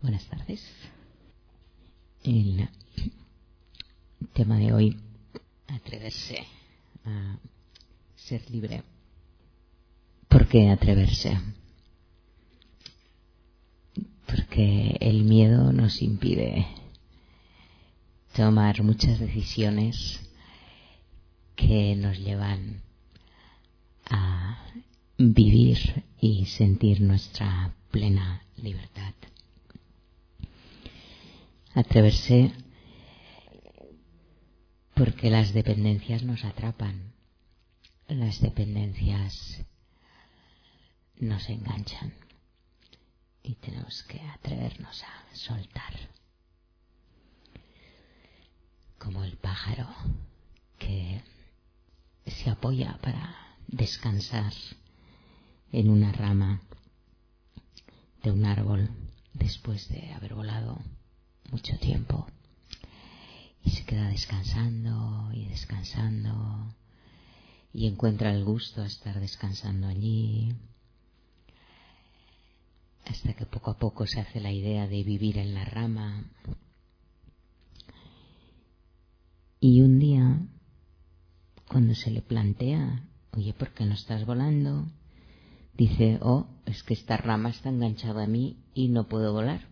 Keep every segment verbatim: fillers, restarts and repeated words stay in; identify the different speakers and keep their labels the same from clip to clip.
Speaker 1: Buenas tardes. El tema de hoy, atreverse a ser libre. ¿Por qué atreverse? Porque el miedo nos impide tomar muchas decisiones que nos llevan a vivir y sentir nuestra plena libertad. Atreverse porque las dependencias nos atrapan, las dependencias nos enganchan y tenemos que atrevernos a soltar. Como el pájaro que se apoya para descansar en una rama de un árbol después de haber volado mucho tiempo y se queda descansando y descansando y encuentra el gusto a estar descansando allí, hasta que poco a poco se hace la idea de vivir en la rama. Y un día, cuando se le plantea, oye, ¿por qué no estás volando? Dice, oh, es que esta rama está enganchada a mí y no puedo volar.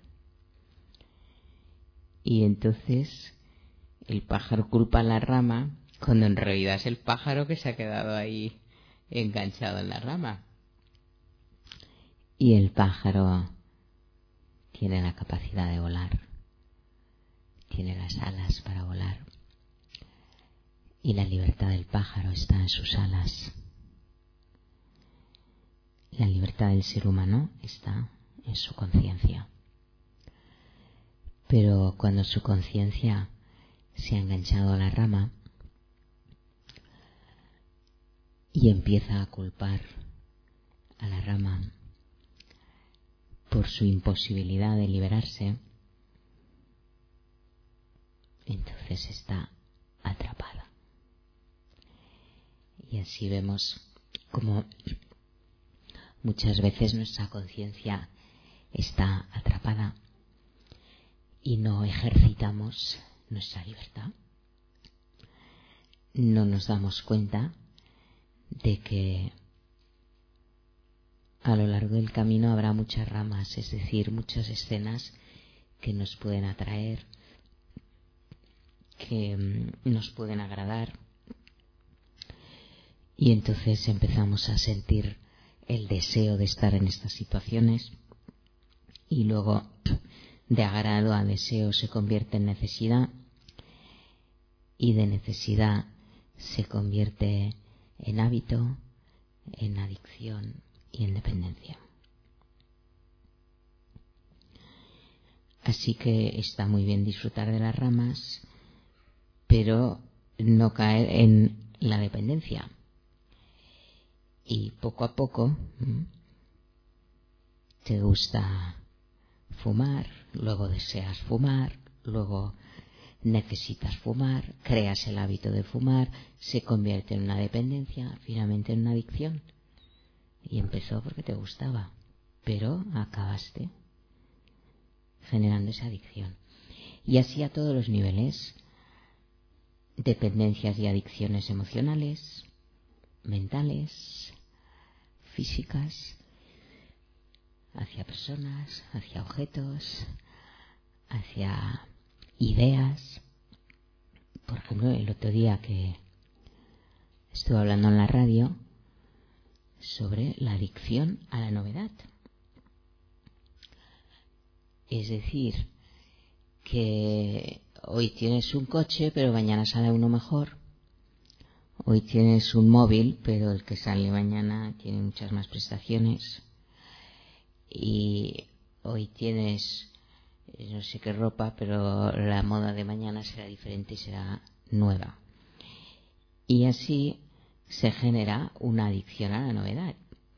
Speaker 1: Y entonces el pájaro culpa a la rama, cuando en realidad es el pájaro que se ha quedado ahí enganchado en la rama. Y el pájaro tiene la capacidad de volar, tiene las alas para volar. Y la libertad del pájaro está en sus alas. La libertad del ser humano está en su conciencia. Pero cuando su conciencia se ha enganchado a la rama y empieza a culpar a la rama por su imposibilidad de liberarse, entonces está atrapada. Y así vemos como muchas veces nuestra conciencia está atrapada y no ejercitamos nuestra libertad. No nos damos cuenta de que a lo largo del camino habrá muchas ramas, es decir, muchas escenas que nos pueden atraer, que nos pueden agradar. Y entonces empezamos a sentir el deseo de estar en estas situaciones y luego de agrado a deseo se convierte en necesidad y de necesidad se convierte en hábito, en adicción y en dependencia. Así que está muy bien disfrutar de las ramas, pero no caer en la dependencia. Y poco a poco te gusta fumar, luego deseas fumar, luego necesitas fumar, creas el hábito de fumar, se convierte en una dependencia, finalmente en una adicción. Y empezó porque te gustaba, pero acabaste generando esa adicción. Y así a todos los niveles, dependencias y adicciones emocionales, mentales, físicas, hacia personas, hacia objetos, hacia ideas. Por ejemplo, el otro día que estuve hablando en la radio sobre la adicción a la novedad. Es decir, que hoy tienes un coche, pero mañana sale uno mejor. Hoy tienes un móvil, pero el que sale mañana tiene muchas más prestaciones. Y hoy tienes no sé qué ropa, pero la moda de mañana será diferente y será nueva. Y así se genera una adicción a la novedad.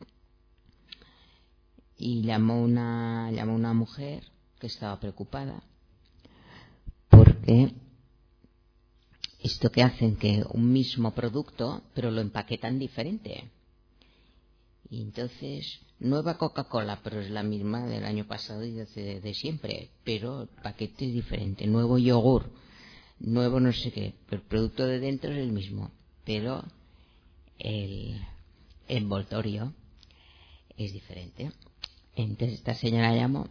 Speaker 1: Y llamó una, llamó una mujer que estaba preocupada porque esto que hacen que un mismo producto, pero lo empaquetan diferente. Y entonces, nueva Coca-Cola, pero es la misma del año pasado y de, de siempre, pero el paquete es diferente. Nuevo yogur, nuevo no sé qué, pero el producto de dentro es el mismo, pero el envoltorio es diferente. Entonces esta señora llamó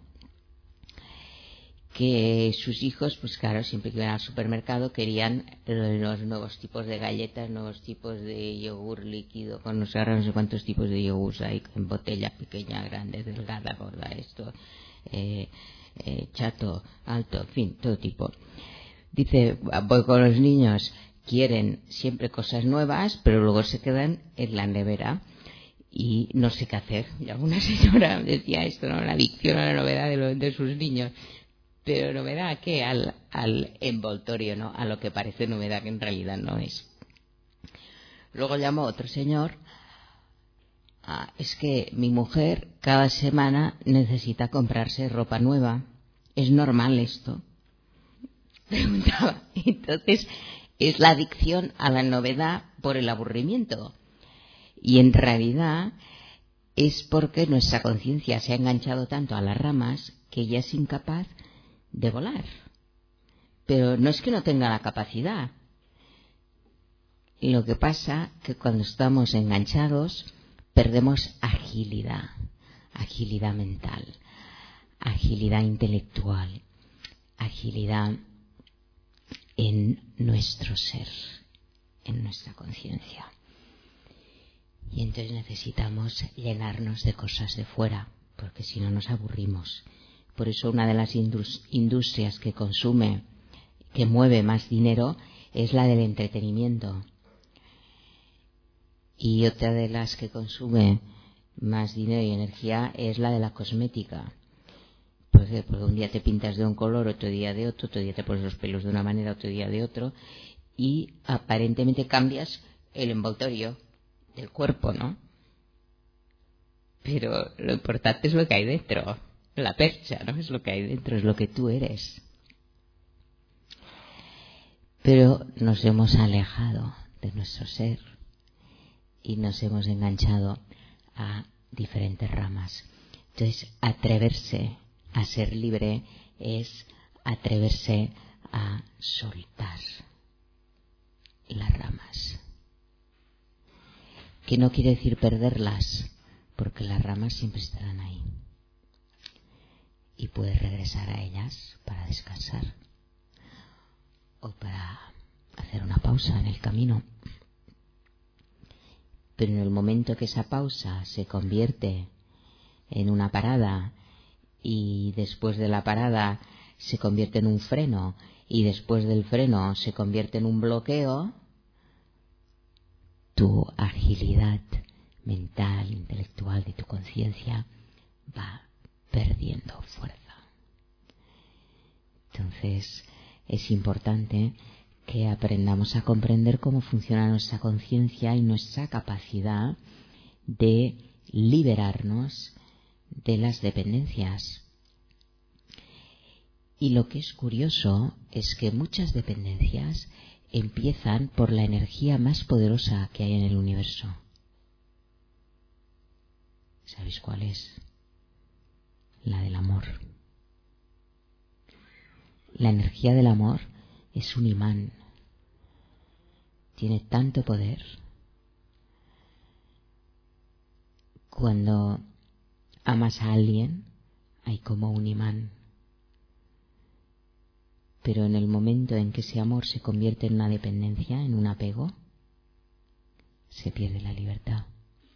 Speaker 1: que sus hijos, pues claro, siempre que iban al supermercado querían los nuevos tipos de galletas, nuevos tipos de yogur líquido, con no sé, ahora no sé cuántos tipos de yogur hay, en botella pequeña, grande, delgada, gorda, esto, eh, eh, chato, alto, en fin, todo tipo. Dice, voy con los niños, quieren siempre cosas nuevas, pero luego se quedan en la nevera y no sé qué hacer. Y alguna señora decía esto, ¿no? La adicción a la novedad de, lo, de sus niños. Pero novedad ¿a qué? Al, al envoltorio, ¿no? A lo que parece novedad, que en realidad no es. Luego llamó otro señor. Ah, es que mi mujer cada semana necesita comprarse ropa nueva. ¿Es normal esto? Preguntaba. Entonces, es la adicción a la novedad por el aburrimiento. Y en realidad es porque nuestra conciencia se ha enganchado tanto a las ramas que ya es incapaz de volar. Pero no es que no tenga la capacidad. Lo que pasa que cuando estamos enganchados perdemos agilidad, agilidad mental, agilidad intelectual, agilidad en nuestro ser, en nuestra conciencia. Y entonces necesitamos llenarnos de cosas de fuera, porque si no nos aburrimos. Por eso una de las industrias que consume, que mueve más dinero, es la del entretenimiento. Y otra de las que consume más dinero y energía es la de la cosmética. Porque, porque un día te pintas de un color, otro día de otro, otro día te pones los pelos de una manera, otro día de otro, y aparentemente cambias el envoltorio del cuerpo, ¿no? Pero lo importante es lo que hay dentro. La percha, ¿no? Es lo que hay dentro, es lo que tú eres. Pero nos hemos alejado de nuestro ser y nos hemos enganchado a diferentes ramas. Entonces, atreverse a ser libre es atreverse a soltar las ramas. Que no quiere decir perderlas, porque las ramas siempre estarán ahí. Y puedes regresar a ellas para descansar o para hacer una pausa en el camino. Pero en el momento que esa pausa se convierte en una parada y después de la parada se convierte en un freno y después del freno se convierte en un bloqueo, tu agilidad mental, intelectual de tu conciencia va perdiendo fuerza. Entonces es importante que aprendamos a comprender cómo funciona nuestra conciencia y nuestra capacidad de liberarnos de las dependencias. Y lo que es curioso es que muchas dependencias empiezan por la energía más poderosa que hay en el universo. ¿Sabéis cuál es? La del amor. La energía del amor es un imán. Tiene tanto poder. Cuando amas a alguien, hay como un imán. Pero en el momento en que ese amor se convierte en una dependencia, en un apego, se pierde la libertad.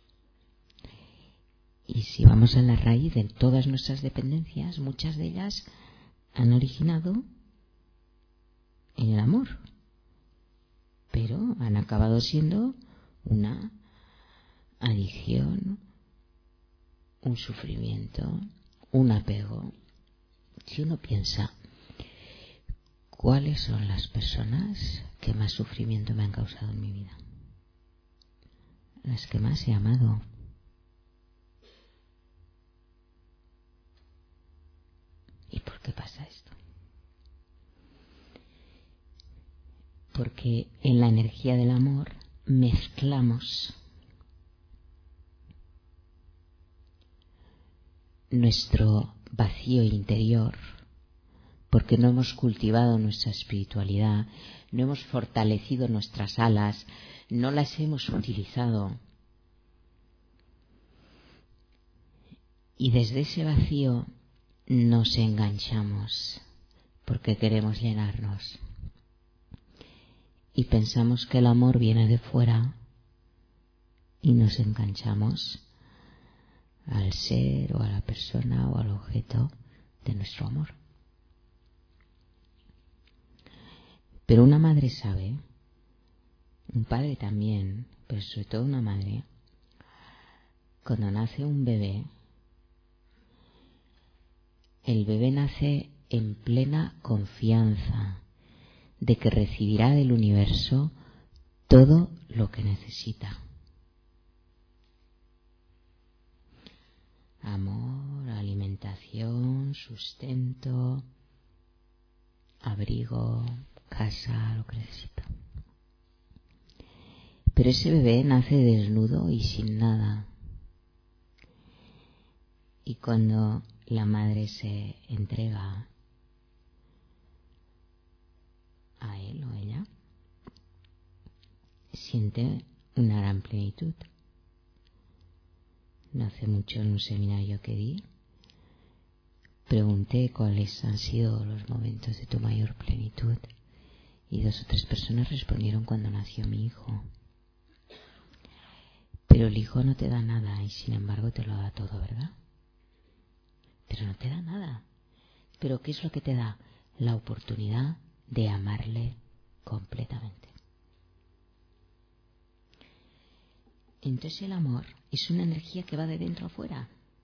Speaker 1: Y si vamos a la raíz de todas nuestras dependencias, muchas de ellas han originado en el amor, pero han acabado siendo una adicción, un sufrimiento, un apego. Si uno piensa, ¿cuáles son las personas que más sufrimiento me han causado en mi vida? Las que más he amado. ¿Y por qué pasa esto? Porque en la energía del amor mezclamos nuestro vacío interior, porque no hemos cultivado nuestra espiritualidad, no hemos fortalecido nuestras alas, no las hemos utilizado. Y desde ese vacío nos enganchamos porque queremos llenarnos. Y pensamos que el amor viene de fuera y nos enganchamos al ser o a la persona o al objeto de nuestro amor. Pero una madre sabe, un padre también, pero sobre todo una madre, cuando nace un bebé, el bebé nace en plena confianza de que recibirá del universo todo lo que necesita. Amor, alimentación, sustento, abrigo, casa, lo que necesita. Pero ese bebé nace desnudo y sin nada. Y cuando la madre se entrega a él o ella, siente una gran plenitud. No hace mucho en un seminario que di, pregunté cuáles han sido los momentos de tu mayor plenitud y dos o tres personas respondieron cuando nació mi hijo. Pero el hijo no te da nada y sin embargo te lo da todo, ¿verdad? Pero no te da nada. ¿Pero qué es lo que te da? La oportunidad de amarle completamente. Entonces el amor es una energía que va de dentro a fuera.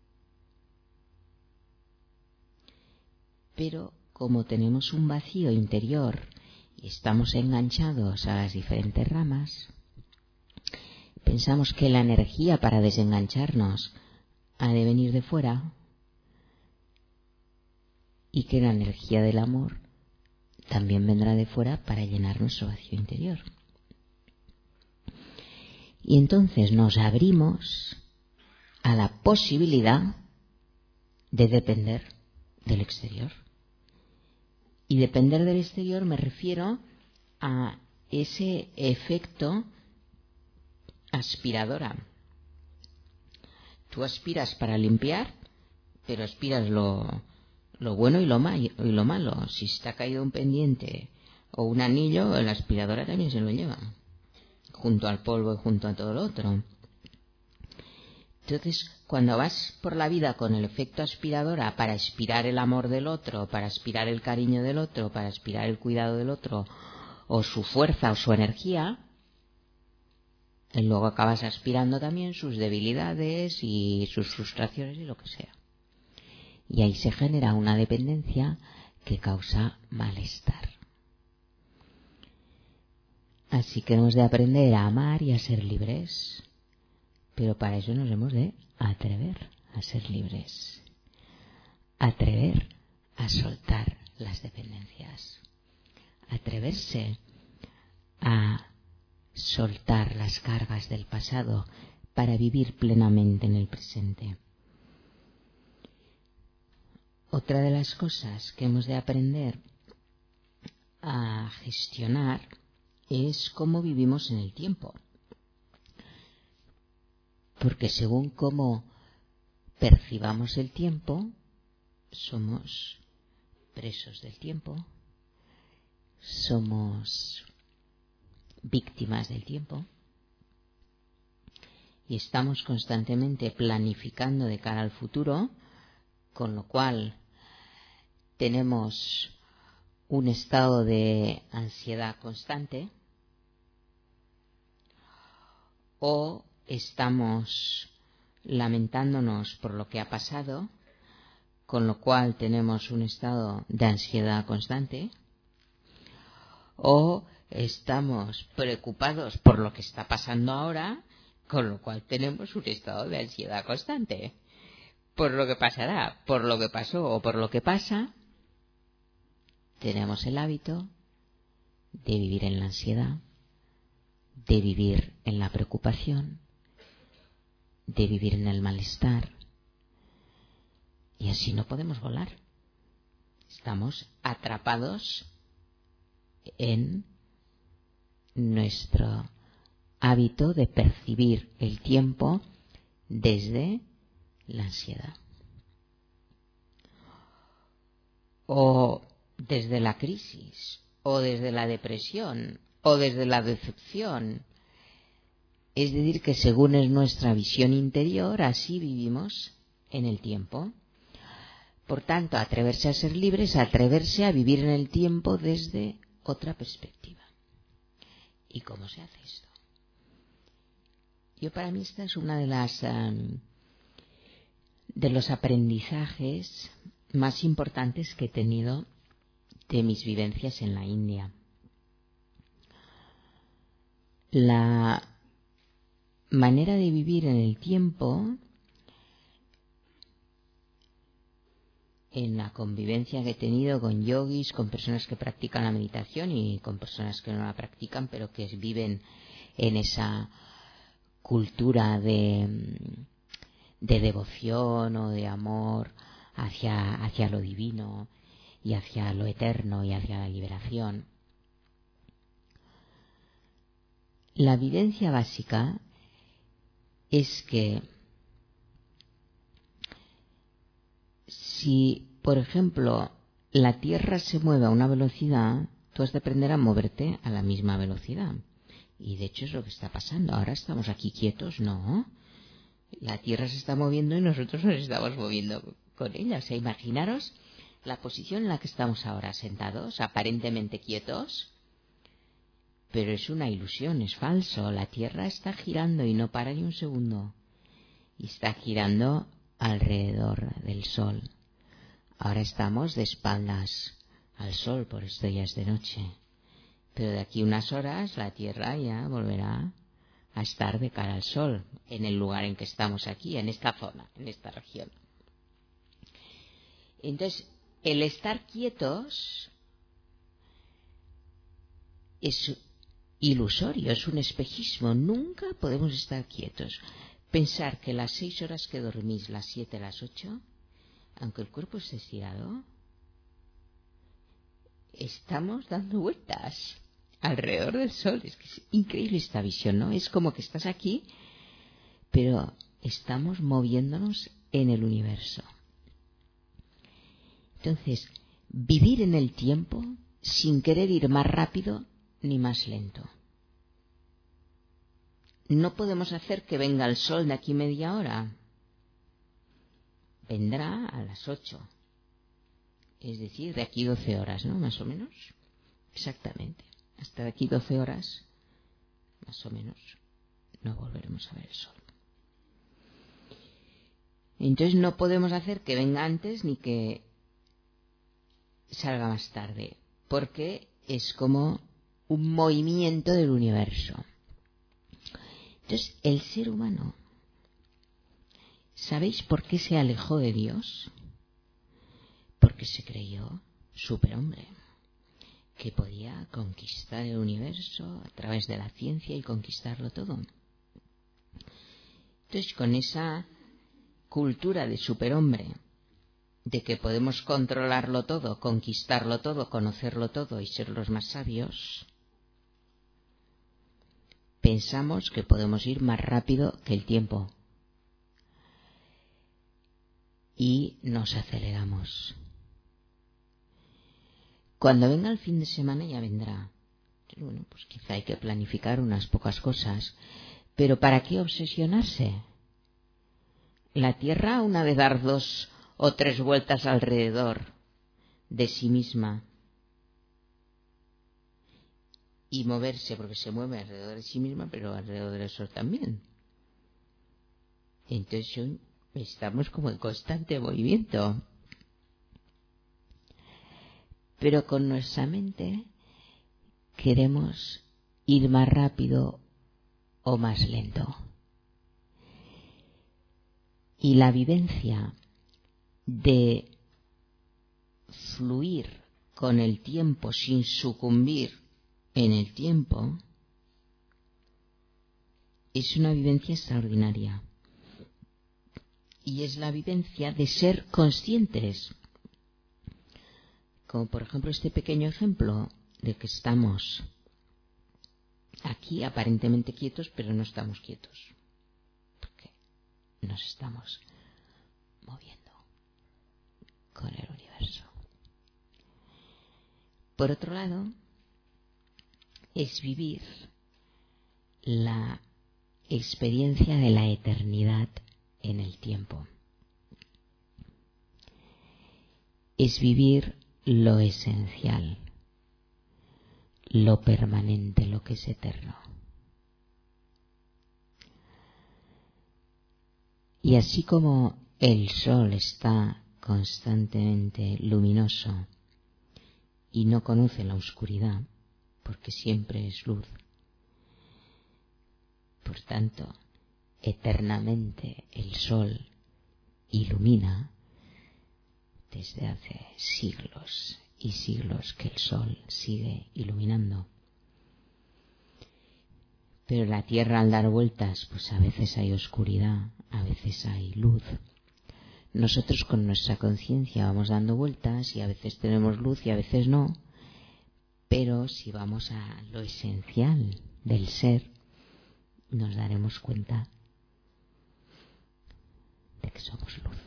Speaker 1: Pero como tenemos un vacío interior y estamos enganchados a las diferentes ramas, pensamos que la energía para desengancharnos ha de venir de fuera y que la energía del amor también vendrá de fuera para llenar nuestro vacío interior. Y entonces nos abrimos a la posibilidad de depender del exterior. Y depender del exterior me refiero a ese efecto aspiradora. Tú aspiras para limpiar, pero aspiras lo, lo bueno y lo, ma- y lo malo. Si está caído un pendiente o un anillo, la aspiradora también se lo lleva, junto al polvo y junto a todo lo otro. Entonces, cuando vas por la vida con el efecto aspiradora para aspirar el amor del otro, para aspirar el cariño del otro, para aspirar el cuidado del otro, o su fuerza o su energía, y luego acabas aspirando también sus debilidades y sus frustraciones y lo que sea. Y ahí se genera una dependencia que causa malestar. Así que hemos de aprender a amar y a ser libres. Pero para eso nos hemos de atrever a ser libres. Atrever a soltar las dependencias. Atreverse a soltar las cargas del pasado para vivir plenamente en el presente. Otra de las cosas que hemos de aprender a gestionar es cómo vivimos en el tiempo. Porque según cómo percibamos el tiempo, somos presos del tiempo, somos víctimas del tiempo y estamos constantemente planificando de cara al futuro, con lo cual tenemos un estado de ansiedad constante, o estamos lamentándonos por lo que ha pasado, con lo cual tenemos un estado de ansiedad constante, o estamos preocupados por lo que está pasando ahora, con lo cual tenemos un estado de ansiedad constante. Por lo que pasará, por lo que pasó o por lo que pasa, tenemos el hábito de vivir en la ansiedad, de vivir en la preocupación, de vivir en el malestar. Y así no podemos volar. Estamos atrapados en nuestro hábito de percibir el tiempo desde la ansiedad. O desde la crisis, o desde la depresión, o desde la decepción. Es decir, que según es nuestra visión interior, así vivimos en el tiempo. Por tanto, atreverse a ser libre es atreverse a vivir en el tiempo desde otra perspectiva. ¿Y cómo se hace esto? Yo, para mí, esta es una de las um, de los aprendizajes más importantes que he tenido de mis vivencias en la India. La manera de vivir en el tiempo, en la convivencia que he tenido con yogis, con personas que practican la meditación y con personas que no la practican, pero que viven en esa cultura de, de devoción o de amor hacia, hacia lo divino y hacia lo eterno y hacia la liberación. La evidencia básica es que si, por ejemplo, la Tierra se mueve a una velocidad, tú has de aprender a moverte a la misma velocidad. Y de hecho es lo que está pasando. Ahora estamos aquí quietos, no. La Tierra se está moviendo y nosotros nos estamos moviendo con ella. O sea, imaginaros la posición en la que estamos ahora, sentados, aparentemente quietos, pero es una ilusión, es falso. La Tierra está girando y no para ni un segundo. Y está girando alrededor del Sol. Ahora estamos de espaldas al Sol, por esto ya es de noche. Pero de aquí unas horas la Tierra ya volverá a estar de cara al Sol, en el lugar en que estamos aquí, en esta zona, en esta región. Entonces, el estar quietos es ilusorio, es un espejismo. Nunca podemos estar quietos. Pensar que las seis horas que dormís, las siete, las ocho, aunque el cuerpo esté estirado, estamos dando vueltas alrededor del Sol. Es que es increíble esta visión, ¿no? Es como que estás aquí, pero estamos moviéndonos en el universo. Entonces, vivir en el tiempo sin querer ir más rápido ni más lento. No podemos hacer que venga el Sol de aquí media hora. Vendrá a las ocho. Es decir, de aquí doce horas, ¿no? Más o menos. Exactamente. Hasta de aquí doce horas, más o menos, no volveremos a ver el Sol. Entonces no podemos hacer que venga antes ni que salga más tarde, porque es como un movimiento del universo. Entonces, el ser humano, ¿sabéis por qué se alejó de Dios? Porque se creyó superhombre, que podía conquistar el universo a través de la ciencia y conquistarlo todo. Entonces, con esa cultura de superhombre, de que podemos controlarlo todo, conquistarlo todo, conocerlo todo y ser los más sabios, pensamos que podemos ir más rápido que el tiempo y nos aceleramos. Cuando venga el fin de semana ya vendrá. Bueno, pues quizá hay que planificar unas pocas cosas, pero ¿para qué obsesionarse? La Tierra aún ha de dar dos o tres vueltas alrededor de sí misma y moverse, porque se mueve alrededor de sí misma, pero alrededor del Sol también. Entonces estamos como en constante movimiento. Pero con nuestra mente queremos ir más rápido o más lento. Y la vivencia de fluir con el tiempo sin sucumbir en el tiempo es una vivencia extraordinaria. y es la vivencia de ser conscientes. Como por ejemplo este pequeño ejemplo de que estamos aquí aparentemente quietos, pero no estamos quietos, porque nos estamos moviendo con el universo. Por otro lado, es vivir la experiencia de la eternidad en el tiempo. Es vivir lo esencial, lo permanente, lo que es eterno. Y así como el sol está constantemente luminoso y no conoce la oscuridad, porque siempre es luz, por tanto, eternamente el sol ilumina. Desde hace siglos y siglos que el sol sigue iluminando. Pero la Tierra, al dar vueltas, pues a veces hay oscuridad, a veces hay luz. Nosotros con nuestra conciencia vamos dando vueltas y a veces tenemos luz y a veces no. Pero si vamos a lo esencial del ser, nos daremos cuenta de que somos luz.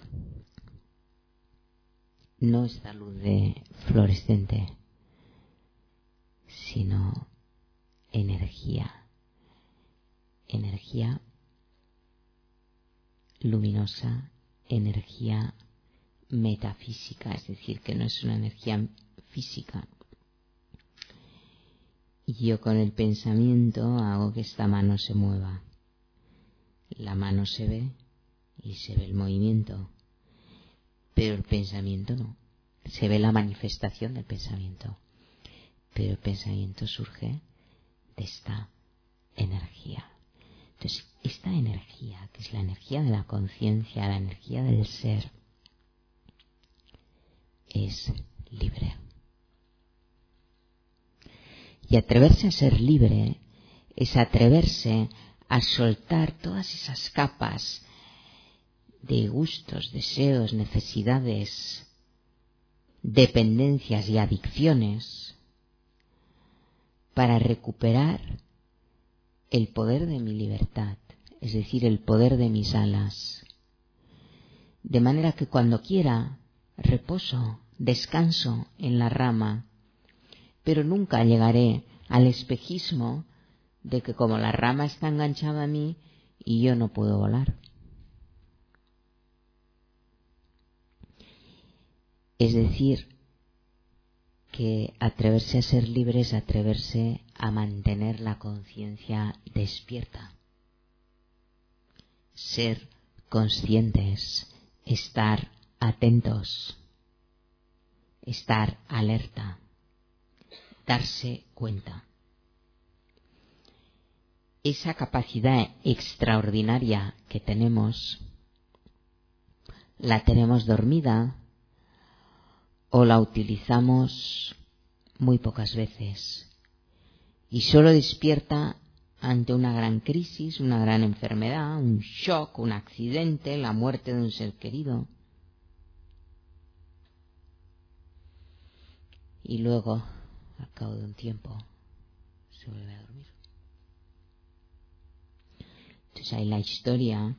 Speaker 1: No esta luz de fluorescente, sino energía, energía luminosa, energía metafísica, es decir, que no es una energía física. Y yo con el pensamiento hago que esta mano se mueva. La mano se ve y se ve el movimiento. Pero el pensamiento no. Se ve la manifestación del pensamiento. Pero el pensamiento surge de esta energía. Entonces, esta energía, que es la energía de la conciencia, la energía del ser, es libre. Y atreverse a ser libre es atreverse a soltar todas esas capas de gustos, deseos, necesidades, dependencias y adicciones para recuperar el poder de mi libertad, es decir, el poder de mis alas. De manera que cuando quiera, reposo, descanso en la rama, pero nunca llegaré al espejismo de que como la rama está enganchada a mí y yo no puedo volar. Es decir, que atreverse a ser libre es atreverse a mantener la conciencia despierta. Ser conscientes, estar atentos, estar alerta, darse cuenta. Esa capacidad extraordinaria que tenemos, la tenemos dormida o la utilizamos muy pocas veces y solo despierta ante una gran crisis, una gran enfermedad, un shock, un accidente, la muerte de un ser querido. Y luego, al cabo de un tiempo, se vuelve a dormir. Entonces hay la historia,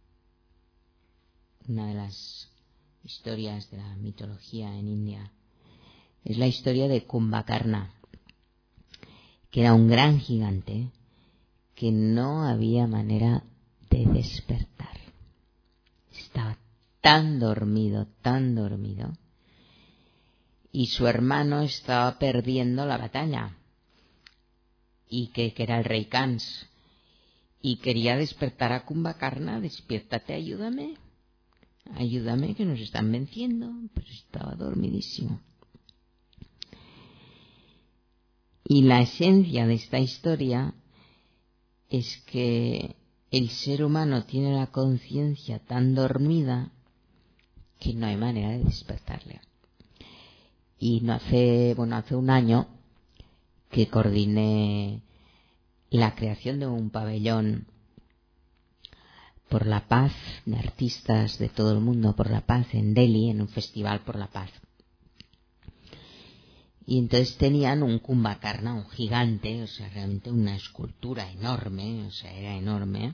Speaker 1: una de las historias de la mitología en India, es la historia de Kumbhakarna, que era un gran gigante que no había manera de despertar. Estaba tan dormido, tan dormido, y su hermano estaba perdiendo la batalla, y que, que era el rey Kans, y quería despertar a Kumbhakarna. Despiértate, ayúdame, ayúdame que nos están venciendo, pero estaba dormidísimo. Y la esencia de esta historia es que el ser humano tiene la conciencia tan dormida que no hay manera de despertarle. Y no hace, bueno, hace un año que coordiné la creación de un pabellón por la paz, de artistas de todo el mundo por la paz en Delhi, en un festival por la paz. Y entonces tenían un Kumbhakarna, un gigante, o sea, realmente una escultura enorme, o sea, era enorme.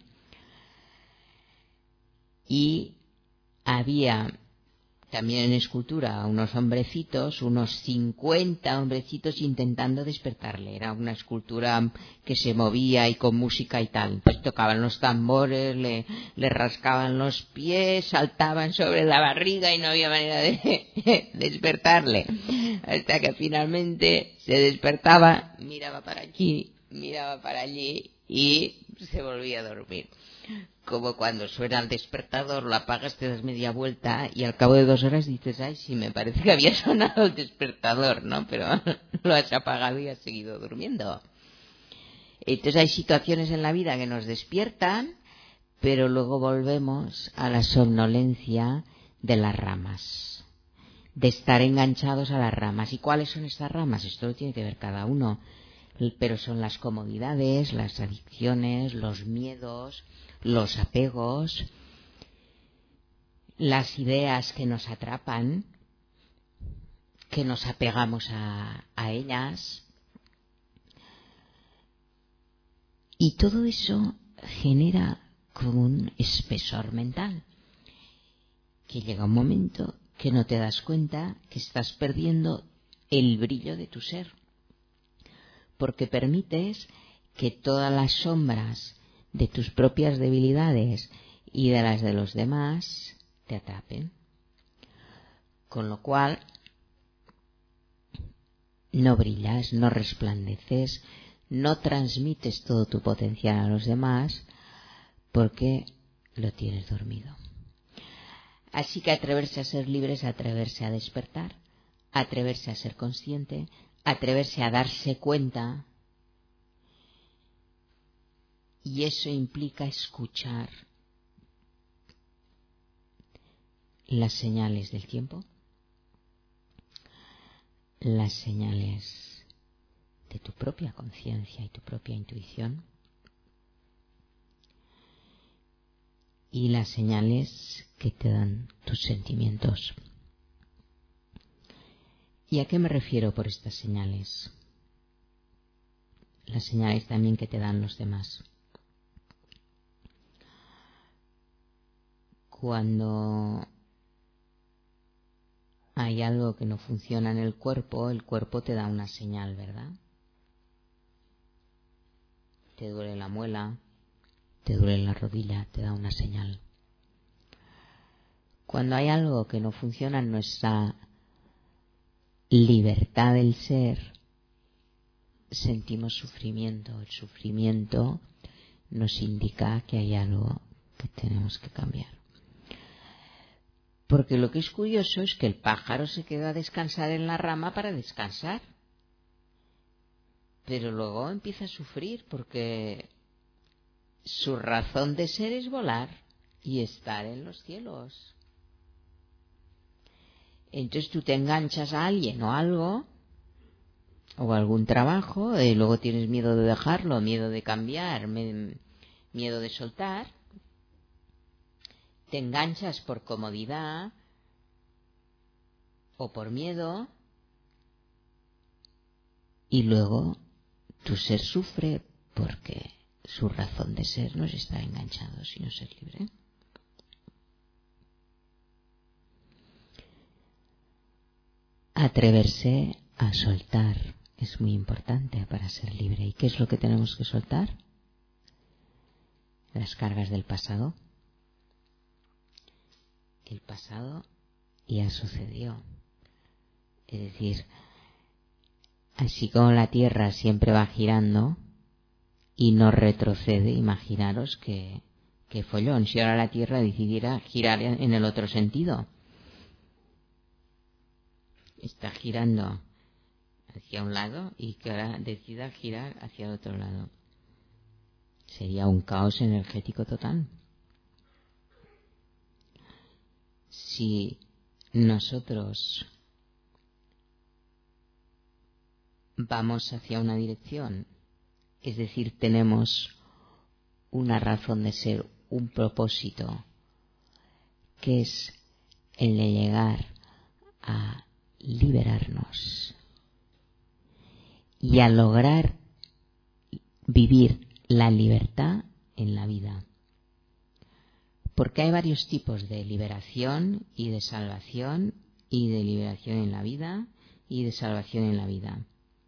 Speaker 1: Y había también en escultura unos hombrecitos, unos cincuenta hombrecitos intentando despertarle. Era una escultura que se movía y con música y tal. Pues tocaban los tambores, le, le rascaban los pies, saltaban sobre la barriga y no había manera de despertarle. Hasta que finalmente se despertaba, miraba para aquí, miraba para allí y se volvía a dormir. Como cuando suena el despertador, lo apagas, te das media vuelta y al cabo de dos horas dices, ay, sí, me parece que había sonado el despertador, ¿no? Pero lo has apagado y has seguido durmiendo. Entonces hay situaciones en la vida que nos despiertan, pero luego volvemos a la somnolencia de las ramas, de estar enganchados a las ramas. ¿Y cuáles son estas ramas? Esto lo tiene que ver cada uno, pero son las comodidades, las adicciones, los miedos, los apegos, las ideas que nos atrapan, que nos apegamos a, a ellas. Y todo eso genera como un espesor mental, que llega un momento que no te das cuenta que estás perdiendo el brillo de tu ser, porque permites que todas las sombras de tus propias debilidades y de las de los demás te atrapen. Con lo cual, no brillas, no resplandeces, no transmites todo tu potencial a los demás porque lo tienes dormido. Así que atreverse a ser libre es atreverse a despertar, atreverse a ser consciente, atreverse a darse cuenta. Y eso implica escuchar las señales del tiempo, las señales de tu propia conciencia y tu propia intuición, y las señales que te dan tus sentimientos. ¿Y a qué me refiero por estas señales? Las señales también que te dan los demás. Cuando hay algo que no funciona en el cuerpo, el cuerpo te da una señal, ¿verdad? Te duele la muela, te duele la rodilla, te da una señal. Cuando hay algo que no funciona en nuestra libertad del ser, sentimos sufrimiento. El sufrimiento nos indica que hay algo que tenemos que cambiar. Porque lo que es curioso es que el pájaro se queda a descansar en la rama para descansar, pero luego empieza a sufrir porque su razón de ser es volar y estar en los cielos. Entonces tú te enganchas a alguien o algo, o a algún trabajo, y luego tienes miedo de dejarlo, miedo de cambiar, miedo de soltar. Te enganchas por comodidad o por miedo y luego tu ser sufre porque su razón de ser no es estar enganchado, sino ser libre. Atreverse a soltar es muy importante para ser libre. ¿Y qué es lo que tenemos que soltar? Las cargas del pasado. El pasado ya sucedió. Es decir, así como la Tierra siempre va girando y no retrocede, imaginaros que, que follón, si ahora la Tierra decidiera girar en el otro sentido. Está girando hacia un lado y que ahora decida girar hacia el otro lado. Sería un caos energético total. Si nosotros vamos hacia una dirección, es decir, tenemos una razón de ser, un propósito, que es el de llegar a liberarnos y a lograr vivir la libertad en la vida. Porque hay varios tipos de liberación y de salvación, y de liberación en la vida y de salvación en la vida.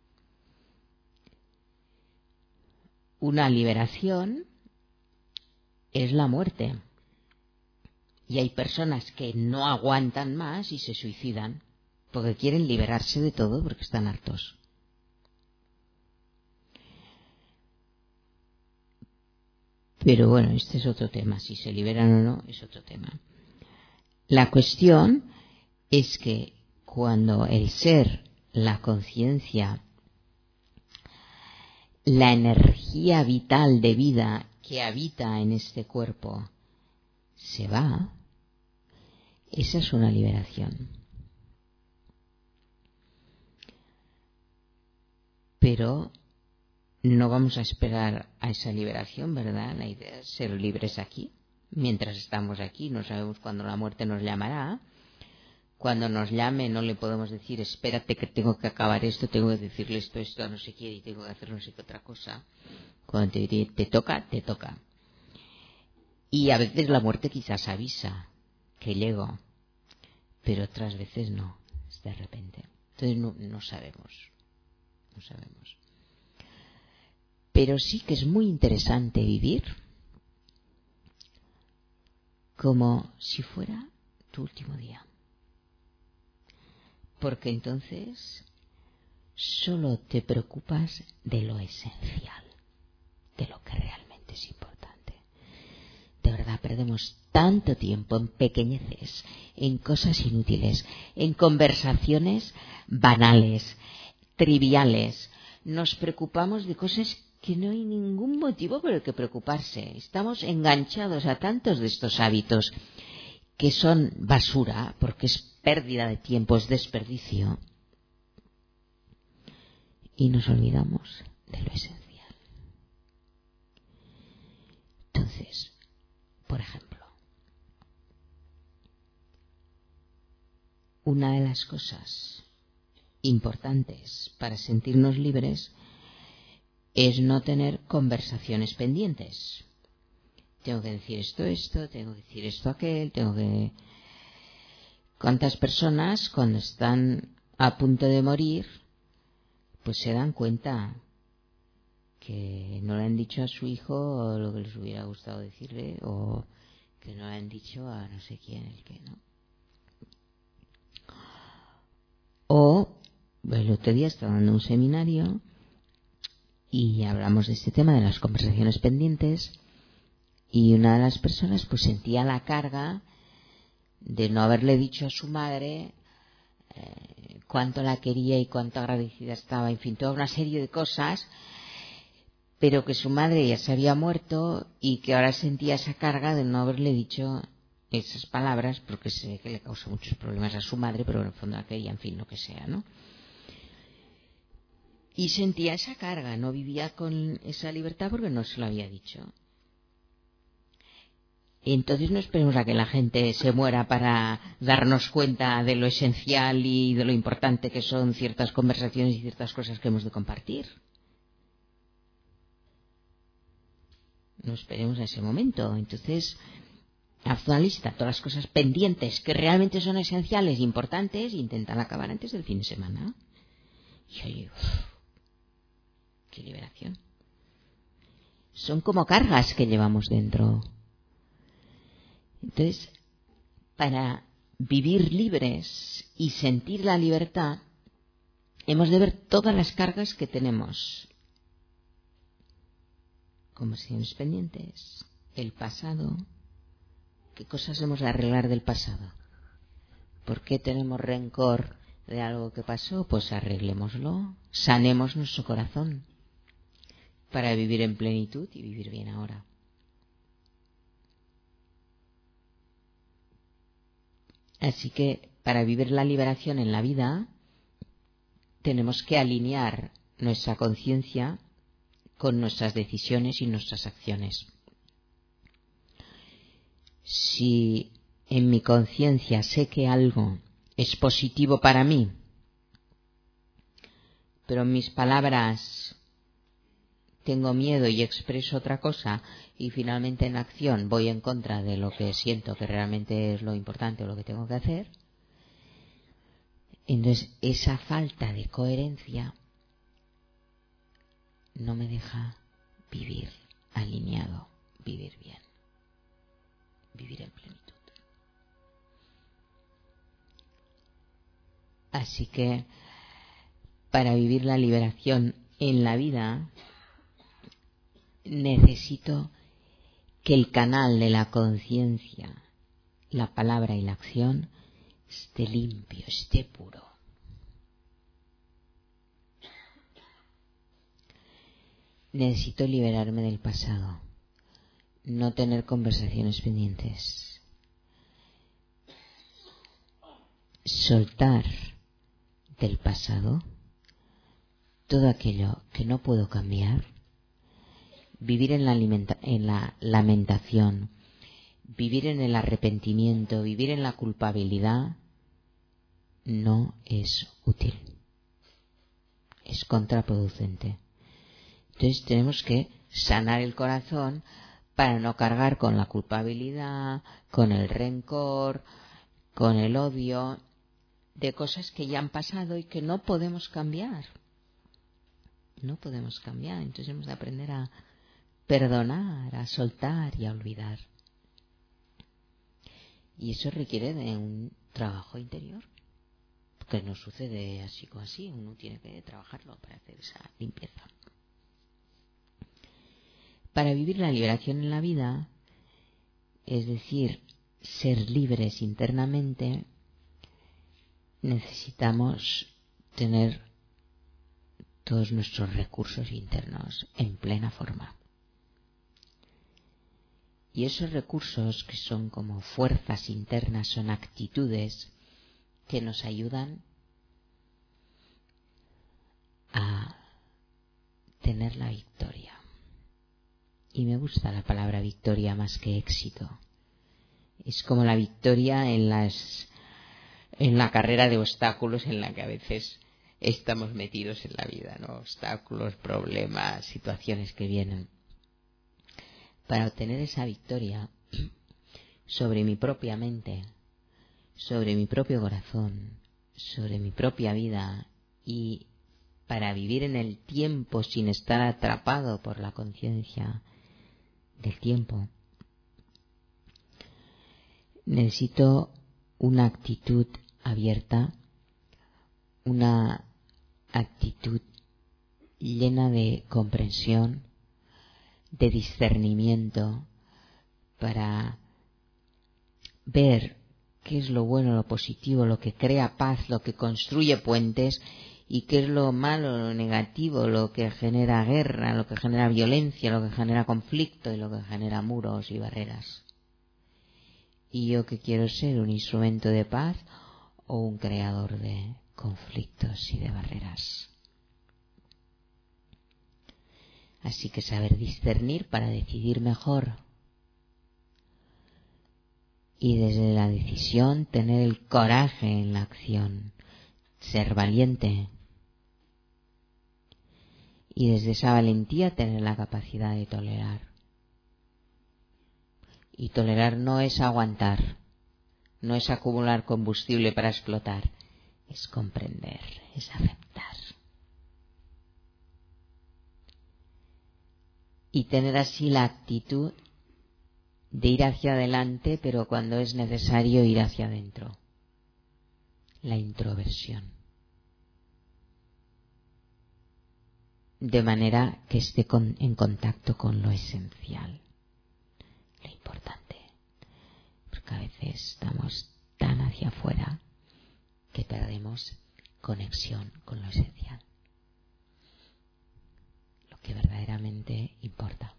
Speaker 1: Una liberación es la muerte. Y hay personas que no aguantan más y se suicidan porque quieren liberarse de todo, porque están hartos. Pero bueno, este es otro tema. Si se liberan o no, es otro tema. La cuestión es que cuando el ser, la conciencia, la energía vital de vida que habita en este cuerpo se va, esa es una liberación. Pero no vamos a esperar a esa liberación, ¿verdad? La idea es ser libres aquí. Mientras estamos aquí, no sabemos cuándo la muerte nos llamará. Cuando nos llame no le podemos decir, espérate que tengo que acabar esto, tengo que decirle esto, esto a no sé quién y tengo que hacer no sé qué otra cosa. Cuando te diré, te toca, te toca. Y a veces la muerte quizás avisa que llego, pero otras veces no, es de repente. Entonces no, no sabemos, no sabemos. Pero sí que es muy interesante vivir como si fuera tu último día. Porque entonces solo te preocupas de lo esencial, de lo que realmente es importante. De verdad, perdemos tanto tiempo en pequeñeces, en cosas inútiles, en conversaciones banales, triviales. Nos preocupamos de cosas que no hay ningún motivo por el que preocuparse. Estamos enganchados a tantos de estos hábitos que son basura, porque es pérdida de tiempo, es desperdicio. Y nos olvidamos de lo esencial. Entonces, por ejemplo, una de las cosas importantes para sentirnos libres es no tener conversaciones pendientes. Tengo que decir esto, esto, tengo que decir esto, aquel, tengo que... ¿Cuántas personas cuando están a punto de morir pues se dan cuenta que no le han dicho a su hijo lo que les hubiera gustado decirle, o que no le han dicho a no sé quién el que no? O el otro día estaba dando un seminario y hablamos de este tema de las conversaciones pendientes, y una de las personas pues sentía la carga de no haberle dicho a su madre eh, cuánto la quería y cuánto agradecida estaba, en fin, toda una serie de cosas, pero que su madre ya se había muerto y que ahora sentía esa carga de no haberle dicho esas palabras, porque sé que le causó muchos problemas a su madre, pero en el fondo la quería, en fin, lo que sea, ¿no? Y sentía esa carga, no vivía con esa libertad porque no se lo había dicho. Entonces no esperemos a que la gente se muera para darnos cuenta de lo esencial y de lo importante que son ciertas conversaciones y ciertas cosas que hemos de compartir. No esperemos a ese momento. Entonces, haz una lista, todas las cosas pendientes que realmente son esenciales e importantes, e intentan acabar antes del fin de semana. Y oye, uf, qué liberación. Son como cargas que llevamos dentro. Entonces, para vivir libres y sentir la libertad, hemos de ver todas las cargas que tenemos. Conversaciones pendientes, el pasado, qué cosas hemos de arreglar del pasado. ¿Por qué tenemos rencor de algo que pasó? Pues arreglémoslo, sanemos nuestro corazón para vivir en plenitud y vivir bien ahora. Así que para vivir la liberación en la vida tenemos que alinear nuestra conciencia con nuestras decisiones y nuestras acciones. Si en mi conciencia sé que algo es positivo para mí, pero en mis palabras tengo miedo y expreso otra cosa, y finalmente en acción voy en contra de lo que siento que realmente es lo importante o lo que tengo que hacer, entonces esa falta de coherencia no me deja vivir alineado, vivir bien, vivir en plenitud. Así que para vivir la liberación en la vida necesito que el canal de la conciencia, la palabra y la acción esté limpio, esté puro. Necesito liberarme del pasado, no tener conversaciones pendientes, soltar del pasado todo aquello que no puedo cambiar, vivir en la, alimenta- en la lamentación, vivir en el arrepentimiento, vivir en la culpabilidad, no es útil, es contraproducente. Entonces tenemos que sanar el corazón para no cargar con la culpabilidad, con el rencor, con el odio, de cosas que ya han pasado y que no podemos cambiar. No podemos cambiar, entonces hemos de aprender a perdonar, a soltar y a olvidar. Y eso requiere de un trabajo interior, que no sucede así como así, uno tiene que trabajarlo para hacer esa limpieza. Para vivir la liberación en la vida, es decir, ser libres internamente, necesitamos tener todos nuestros recursos internos en plena forma. Y esos recursos, que son como fuerzas internas, son actitudes que nos ayudan a tener la victoria. Y me gusta la palabra victoria más que éxito. Es como la victoria en las en la carrera de obstáculos en la que a veces estamos metidos en la vida, ¿no? Obstáculos, problemas, situaciones que vienen. Para obtener esa victoria sobre mi propia mente, sobre mi propio corazón, sobre mi propia vida, y para vivir en el tiempo sin estar atrapado por la conciencia del tiempo, necesito una actitud abierta, una actitud llena de comprensión, de discernimiento, para ver qué es lo bueno, lo positivo, lo que crea paz, lo que construye puentes, y qué es lo malo, lo negativo, lo que genera guerra, lo que genera violencia, lo que genera conflicto y lo que genera muros y barreras. Y yo que quiero ser un instrumento de paz o un creador de conflictos y de barreras. Así que saber discernir para decidir mejor. Y desde la decisión tener el coraje en la acción, ser valiente. Y desde esa valentía tener la capacidad de tolerar. Y tolerar no es aguantar, no es acumular combustible para explotar, es comprender, es aceptar. Y tener así la actitud de ir hacia adelante, pero cuando es necesario ir hacia adentro. La introversión. De manera que esté con, en contacto con lo esencial, lo importante. Porque a veces estamos tan hacia afuera que perdemos conexión con lo esencial, lo que verdaderamente importa.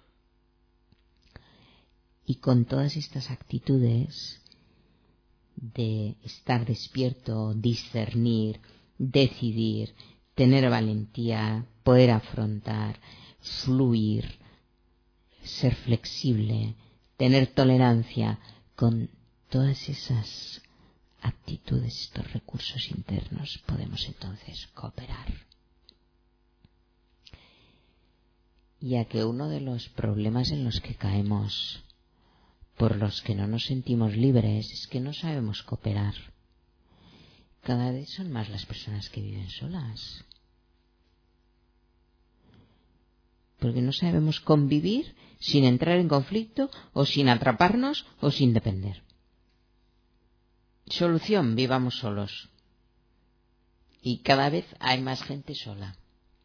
Speaker 1: Y con todas estas actitudes de estar despierto, discernir, decidir, tener valentía, poder afrontar, fluir, ser flexible, tener tolerancia con todas esas actitudes, estos recursos internos, podemos entonces cooperar. Ya que uno de los problemas en los que caemos, por los que no nos sentimos libres, es que no sabemos cooperar. Cada vez son más las personas que viven solas. Porque no sabemos convivir sin entrar en conflicto o sin atraparnos o sin depender. Solución, vivamos solos. Y cada vez hay más gente sola.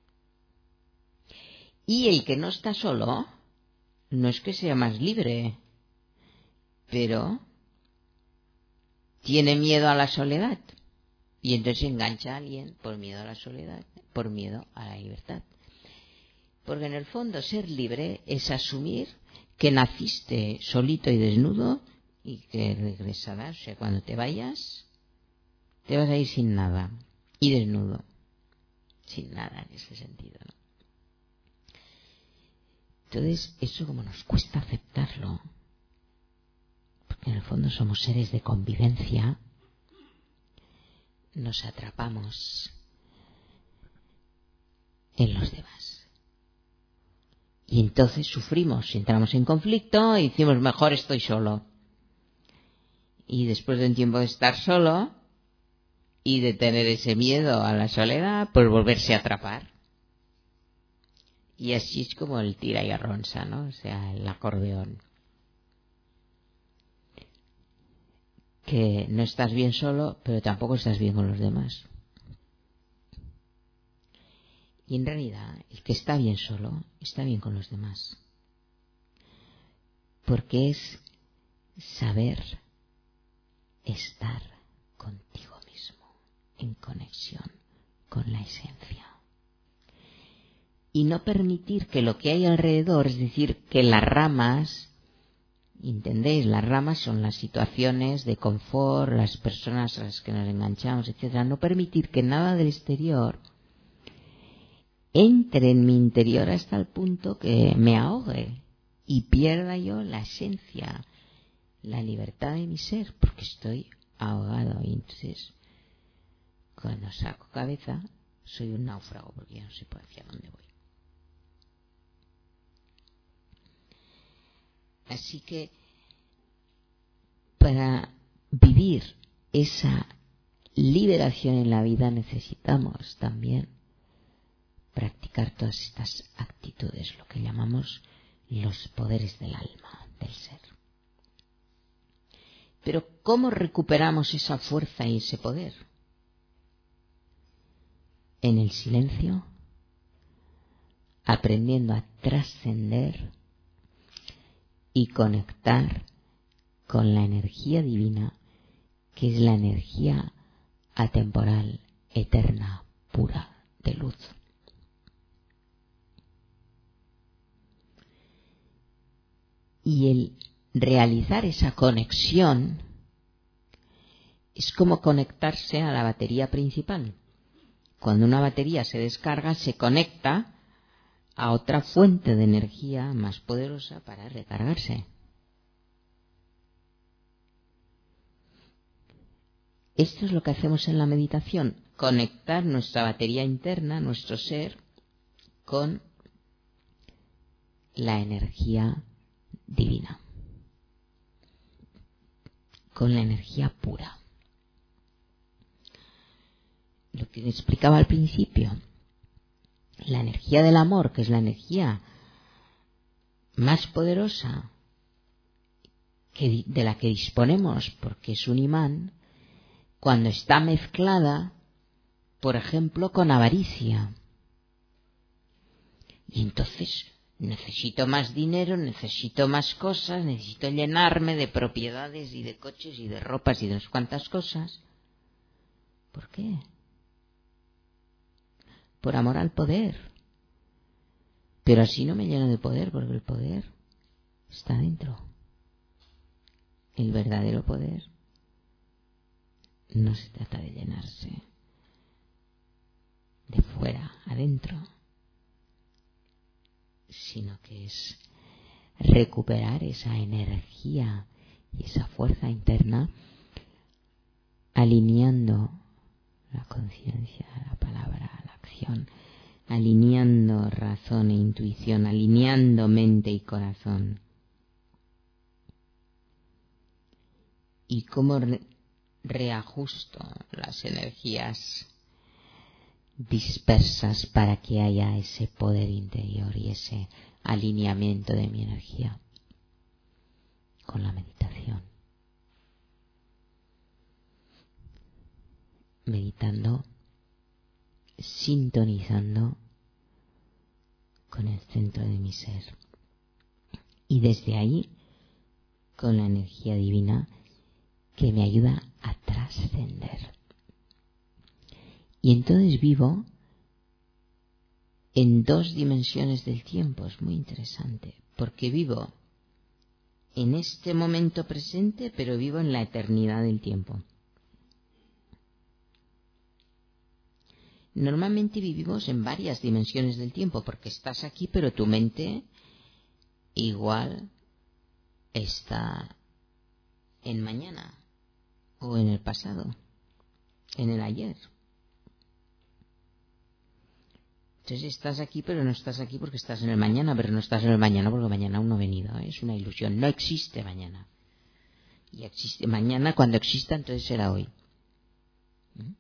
Speaker 1: Y el que no está solo no es que sea más libre, pero tiene miedo a la soledad. Y entonces engancha a alguien por miedo a la soledad, por miedo a la libertad. Porque en el fondo ser libre es asumir que naciste solito y desnudo y que regresarás. O sea, cuando te vayas, te vas a ir sin nada y desnudo. Sin nada en ese sentido, ¿no? Entonces, eso como nos cuesta aceptarlo, porque en el fondo somos seres de convivencia, nos atrapamos en los demás. Y entonces sufrimos, entramos en conflicto y decimos, mejor estoy solo. Y después de un tiempo de estar solo y de tener ese miedo a la soledad, pues volverse a atrapar. Y así es como el tira y arronsa, ¿no? O sea, el acordeón. Que no estás bien solo, pero tampoco estás bien con los demás. Y en realidad, el que está bien solo, está bien con los demás. Porque es saber estar contigo mismo, en conexión con la esencia. Y no permitir que lo que hay alrededor, es decir, que las ramas, ¿entendéis? Las ramas son las situaciones de confort, las personas a las que nos enganchamos, etcétera. No permitir que nada del exterior entre en mi interior hasta el punto que me ahogue y pierda yo la esencia, la libertad de mi ser, porque estoy ahogado. Y entonces, cuando saco cabeza, soy un náufrago, porque ya no sé por hacia dónde voy. Así que para vivir esa liberación en la vida necesitamos también practicar todas estas actitudes, lo que llamamos los poderes del alma, del ser. Pero ¿cómo recuperamos esa fuerza y ese poder? En el silencio, aprendiendo a trascender y conectar con la energía divina, que es la energía atemporal, eterna, pura, de luz. Y el realizar esa conexión es como conectarse a la batería principal. Cuando una batería se descarga, se conecta a otra fuente de energía más poderosa para recargarse. Esto es lo que hacemos en la meditación, conectar nuestra batería interna, nuestro ser, con la energía divina, con la energía pura. Lo que explicaba al principio, la energía del amor, que es la energía más poderosa que, de la que disponemos, porque es un imán, cuando está mezclada, por ejemplo, con avaricia. Y entonces necesito más dinero, necesito más cosas, necesito llenarme de propiedades y de coches y de ropas y de unas cuantas cosas. ¿Por qué? Por amor al poder. Pero así no me lleno de poder, porque el poder está dentro. El verdadero poder no se trata de llenarse de fuera adentro, sino que es recuperar esa energía y esa fuerza interna, alineando la conciencia, la palabra, la acción, alineando razón e intuición, alineando mente y corazón. Y cómo re- reajusto las energías dispersas para que haya ese poder interior y ese alineamiento de mi energía con la meditación. Meditando, sintonizando con el centro de mi ser. Y desde ahí, con la energía divina que me ayuda a trascender. Y entonces vivo en dos dimensiones del tiempo. Es muy interesante, porque vivo en este momento presente, pero vivo en la eternidad del tiempo. Normalmente vivimos en varias dimensiones del tiempo, porque estás aquí, pero tu mente igual está en mañana, o en el pasado, en el ayer. Entonces estás aquí, pero no estás aquí porque estás en el mañana, pero no estás en el mañana porque mañana aún no ha venido, ¿eh? Es una ilusión, no existe mañana. Y existe mañana, cuando exista, entonces será hoy. ¿Mm?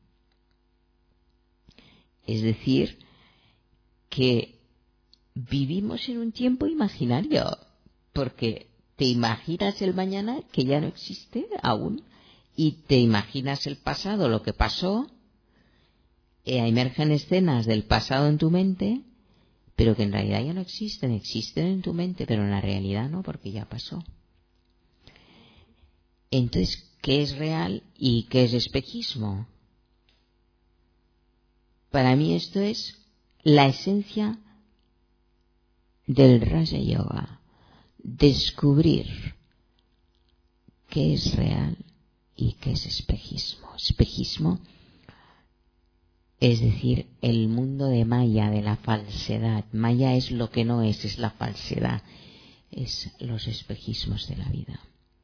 Speaker 1: Es decir, que vivimos en un tiempo imaginario, porque te imaginas el mañana que ya no existe aún, y te imaginas el pasado, lo que pasó, e emergen escenas del pasado en tu mente, pero que en realidad ya no existen, existen en tu mente, pero en la realidad no, porque ya pasó. Entonces, ¿qué es real y qué es espejismo? Para mí esto es la esencia del Raja Yoga, descubrir qué es real y qué es espejismo. Espejismo es decir, el mundo de Maya, de la falsedad. Maya es lo que no es, es la falsedad, es los espejismos de la vida.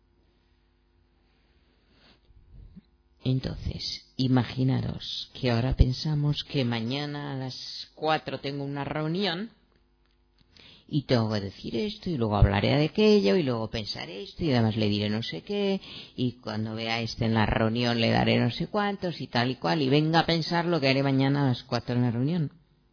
Speaker 1: Entonces, imaginaros que ahora pensamos que mañana a las cuatro tengo una reunión y tengo que decir esto y luego hablaré de aquello y luego pensaré esto y además le diré no sé qué y cuando vea este en la reunión le daré no sé cuántos y tal y cual y venga a pensar lo que haré mañana a las cuatro en la reunión.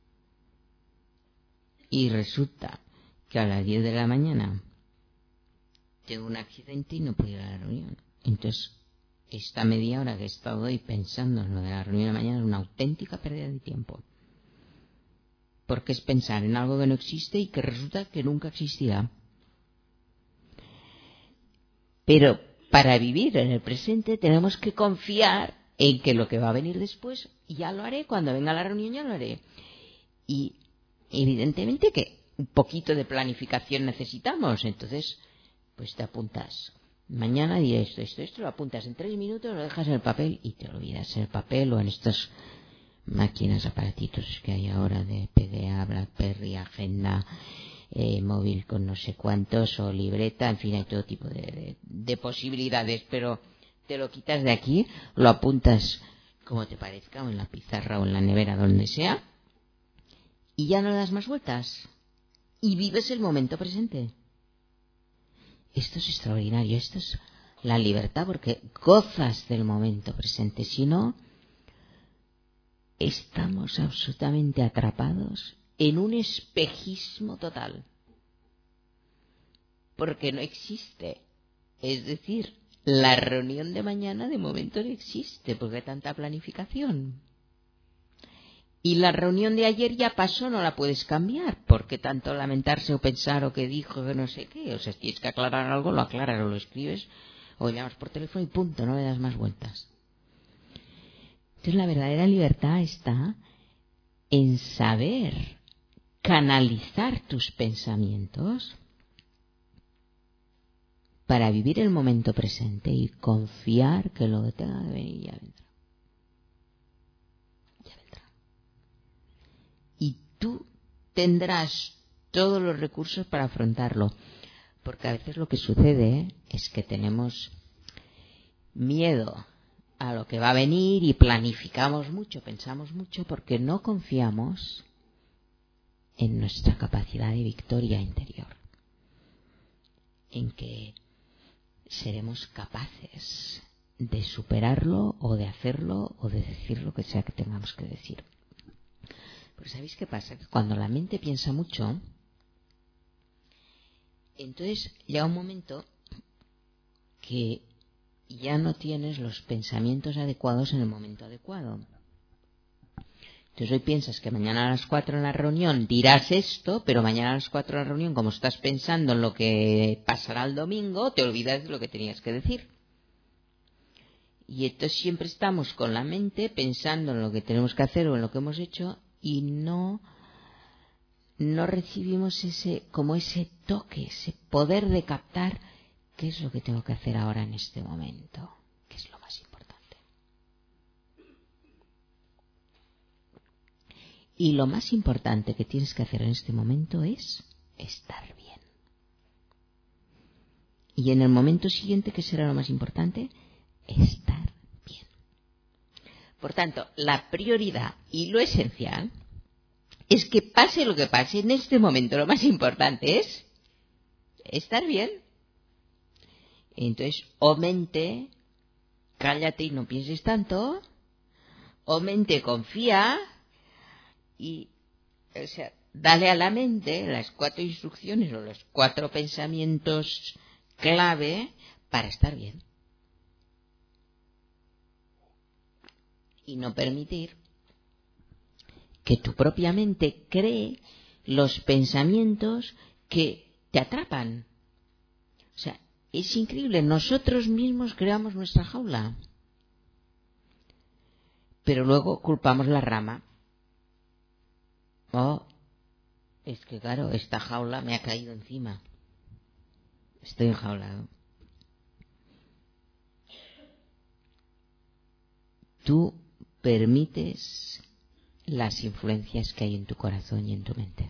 Speaker 1: Y resulta que a las diez de la mañana tengo un accidente y no puedo ir a la reunión. Entonces, esta media hora que he estado hoy pensando en lo de la reunión de mañana es una auténtica pérdida de tiempo. Porque es pensar en algo que no existe y que resulta que nunca existirá. Pero para vivir en el presente tenemos que confiar en que lo que va a venir después ya lo haré, cuando venga la reunión ya lo haré. Y evidentemente que un poquito de planificación necesitamos, entonces pues te apuntas. Mañana diré esto, esto, esto, lo apuntas en tres minutos, lo dejas en el papel y te olvidas en el papel o en estas máquinas, aparatitos que hay ahora de P D A, BlackBerry, agenda, eh, móvil con no sé cuántos o libreta, en fin, hay todo tipo de, de, de posibilidades, pero te lo quitas de aquí, lo apuntas como te parezca, o en la pizarra o en la nevera, donde sea, y ya no le das más vueltas y vives el momento presente. Esto es extraordinario, esto es la libertad porque gozas del momento presente, si no estamos absolutamente atrapados en un espejismo total, porque no existe. Es decir, la reunión de mañana de momento no existe, porque hay tanta planificación. Y la reunión de ayer ya pasó, no la puedes cambiar, porque tanto lamentarse o pensar o que dijo que no sé qué. O sea, si tienes que aclarar algo, lo aclaras o lo escribes o llamas por teléfono y punto, no le das más vueltas. Entonces la verdadera libertad está en saber canalizar tus pensamientos para vivir el momento presente y confiar que lo que tenga que venir ya vendrá. Ya vendrá. Y tú tendrás todos los recursos para afrontarlo, Porque a veces lo que sucede es que tenemos miedo a lo que va a venir y planificamos mucho, pensamos mucho, porque no confiamos en nuestra capacidad de victoria interior, en que seremos capaces de superarlo o de hacerlo o de decir lo que sea que tengamos que decir. Pero ¿sabéis qué pasa? Que cuando la mente piensa mucho, entonces llega un momento que ya no tienes los pensamientos adecuados en el momento adecuado. Entonces hoy piensas que mañana a las cuatro en la reunión dirás esto, pero mañana a las cuatro en la reunión, como estás pensando en lo que pasará el domingo, te olvidas de lo que tenías que decir. Y entonces siempre estamos con la mente pensando en lo que tenemos que hacer o en lo que hemos hecho y no, no recibimos ese, como ese toque, ese poder de captar qué es lo que tengo que hacer ahora en este momento, qué es lo más importante. Y lo más importante que tienes que hacer en este momento es estar bien. Y en el momento siguiente, ¿qué será lo más importante? Estar bien. Por tanto, la prioridad y lo esencial es que pase lo que pase, en este momento lo más importante es estar bien. Entonces, o mente, cállate y no pienses tanto, o mente, confía y, o sea, dale a la mente las cuatro instrucciones o los cuatro pensamientos clave para estar bien. Y no permitir que tu propia mente cree los pensamientos que te atrapan. O sea, es increíble, nosotros mismos creamos nuestra jaula, pero luego culpamos la rama. Oh, es que claro, esta jaula me ha caído encima. Estoy enjaulado. Tú permites las influencias que hay en tu corazón y en tu mente.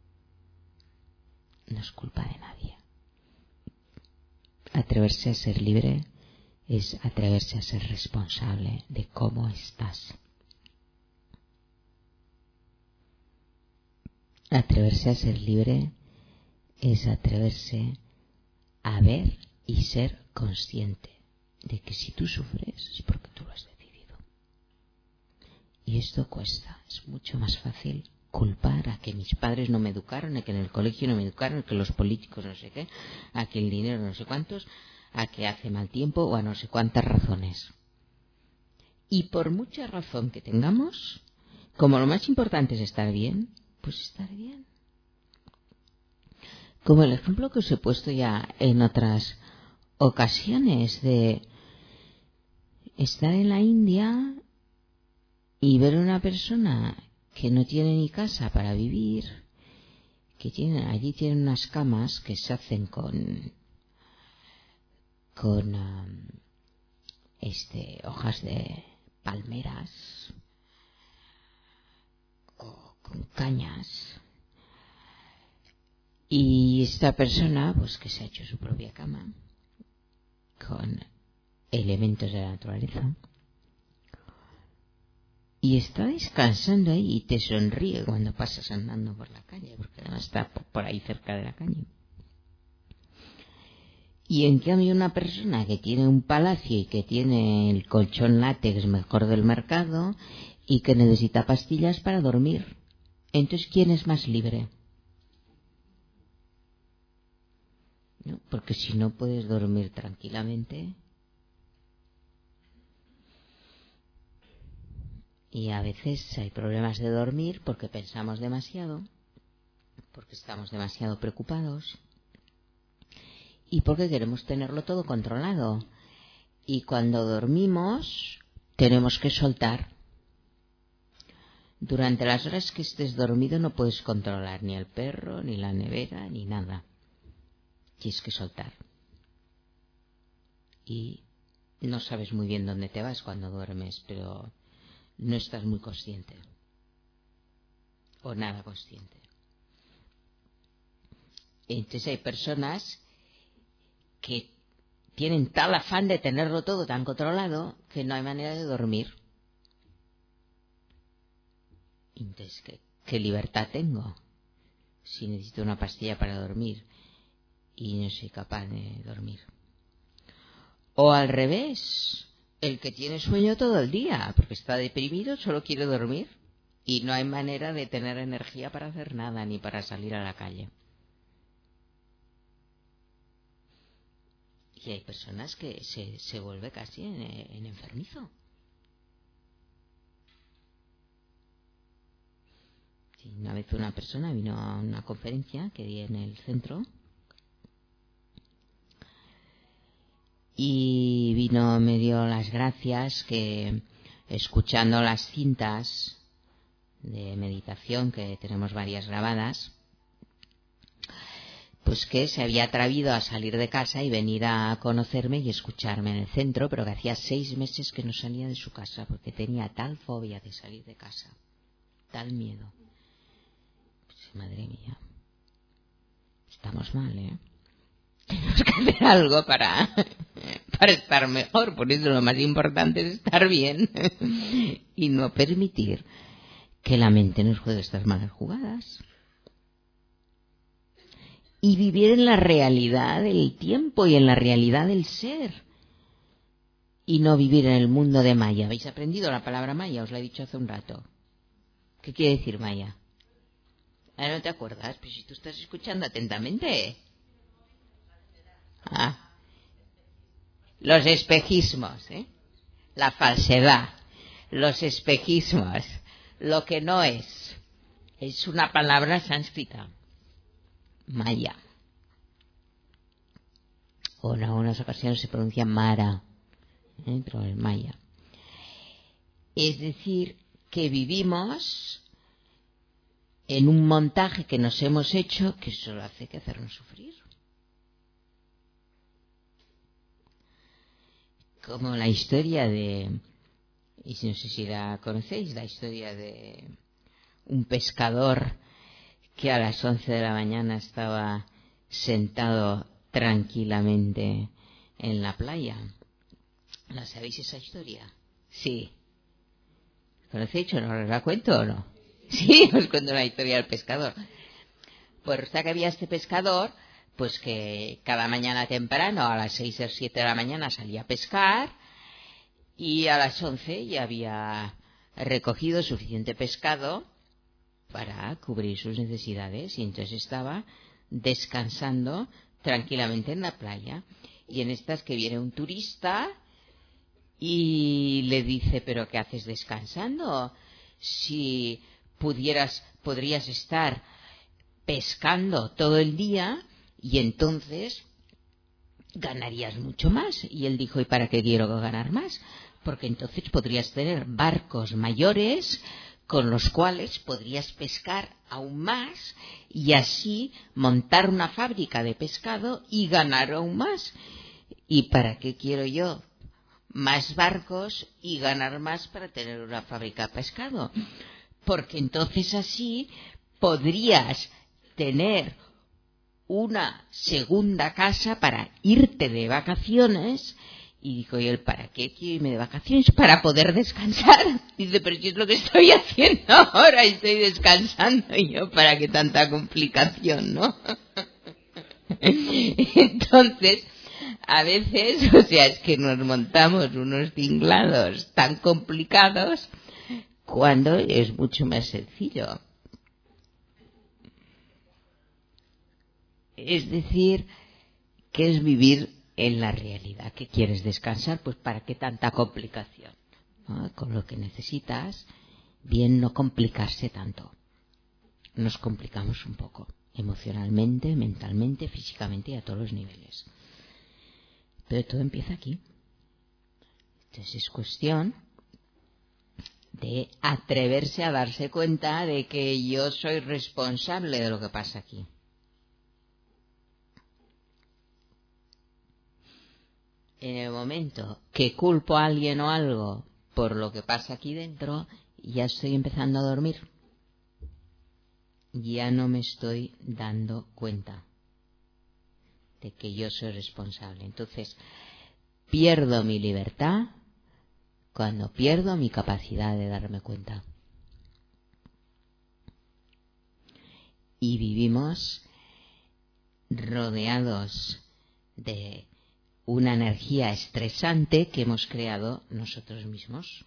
Speaker 1: No es culpa de nadie. Atreverse a ser libre es atreverse a ser responsable de cómo estás. Atreverse a ser libre es atreverse a ver y ser consciente de que si tú sufres es porque tú lo has decidido. Y esto cuesta, es mucho más fácil culpar a que mis padres no me educaron, a que en el colegio no me educaron, a que los políticos no sé qué, a que el dinero no sé cuántos, a que hace mal tiempo o a no sé cuántas razones. Y por mucha razón que tengamos, como lo más importante es estar bien, pues estar bien. Como el ejemplo que os he puesto ya en otras ocasiones de estar en la India y ver a una persona que no tiene ni casa para vivir, que tienen, allí tienen unas camas que se hacen con con um, este hojas de palmeras o con cañas, y esta persona pues que se ha hecho su propia cama con elementos de la naturaleza y está descansando ahí y te sonríe cuando pasas andando por la calle, porque además está por ahí cerca de la calle. Y en cambio una persona que tiene un palacio y que tiene el colchón látex mejor del mercado y que necesita pastillas para dormir, entonces ¿quién es más libre? ¿No? Porque si no puedes dormir tranquilamente, y a veces hay problemas de dormir porque pensamos demasiado, porque estamos demasiado preocupados y porque queremos tenerlo todo controlado. Y cuando dormimos tenemos que soltar. Durante las horas que estés dormido no puedes controlar ni el perro, ni la nevera, ni nada. Tienes que soltar. Y no sabes muy bien dónde te vas cuando duermes, pero no estás muy consciente. O nada consciente. Entonces hay personas que tienen tal afán de tenerlo todo tan controlado que no hay manera de dormir. Entonces, ¿qué, qué libertad tengo si necesito una pastilla para dormir y no soy capaz de dormir? O al revés, el que tiene sueño todo el día porque está deprimido, solo quiere dormir y no hay manera de tener energía para hacer nada ni para salir a la calle. Y hay personas que se, se vuelve casi en, en enfermizo. Sí, una vez una persona vino a una conferencia que di en el centro y vino, me dio las gracias que escuchando las cintas de meditación que tenemos varias grabadas, pues que se había atrevido a salir de casa y venir a conocerme y escucharme en el centro, pero que hacía seis meses que no salía de su casa porque tenía tal fobia de salir de casa, tal miedo. Pues, madre mía, estamos mal, ¿eh? Tenemos que hacer algo para, para estar mejor. Por eso lo más importante es estar bien y no permitir que la mente nos juegue estas malas jugadas. Y vivir en la realidad del tiempo y en la realidad del ser. Y no vivir en el mundo de Maya. ¿Habéis aprendido la palabra Maya? Os la he dicho hace un rato. ¿Qué quiere decir Maya? Ahora no te acuerdas, pero si tú estás escuchando atentamente. Ah. Los espejismos, ¿eh? La falsedad. Los espejismos. Lo que no es. Es una palabra sánscrita. Maya. O en algunas ocasiones se pronuncia Mara, ¿eh? Pero es Maya. Es decir, que vivimos en un montaje que nos hemos hecho que solo hace que hacernos sufrir. Como la historia de, y no sé si la conocéis, la historia de un pescador que a las once de la mañana estaba sentado tranquilamente en la playa. ¿La sabéis esa historia? Sí. ¿Conocéis o no? ¿Os la cuento o no? Sí, os cuento la historia del pescador. Pues resulta que había este pescador, pues que cada mañana temprano, a las seis o siete de la mañana salía a pescar y a las once ya había recogido suficiente pescado para cubrir sus necesidades y entonces estaba descansando tranquilamente en la playa. Y en estas que viene un turista y le dice, pero ¿qué haces descansando? Si pudieras, podrías estar pescando todo el día y entonces ganarías mucho más. Y él dijo, ¿y para qué quiero ganar más? Porque entonces podrías tener barcos mayores con los cuales podrías pescar aún más y así montar una fábrica de pescado y ganar aún más. ¿Y para qué quiero yo más barcos y ganar más para tener una fábrica de pescado? Porque entonces así podrías tener una segunda casa para irte de vacaciones. Y dijo, ¿y él para qué quiero irme de vacaciones? Para poder descansar. Dice, pero si es lo que estoy haciendo ahora, estoy descansando. Y yo, ¿para qué tanta complicación, no? Entonces, a veces, o sea, es que nos montamos unos tinglados tan complicados cuando es mucho más sencillo. Es decir, que es vivir en la realidad. ¿Qué quieres descansar? Pues ¿para qué tanta complicación? ¿No? Con lo que necesitas, bien no complicarse tanto. Nos complicamos un poco, emocionalmente, mentalmente, físicamente y a todos los niveles. Pero todo empieza aquí. Entonces es cuestión de atreverse a darse cuenta de que yo soy responsable de lo que pasa aquí. En el momento que culpo a alguien o algo por lo que pasa aquí dentro, ya estoy empezando a dormir. Ya no me estoy dando cuenta. de que yo soy responsable. Entonces, pierdo mi libertad cuando pierdo mi capacidad de darme cuenta. Y vivimos rodeados de una energía estresante que hemos creado nosotros mismos.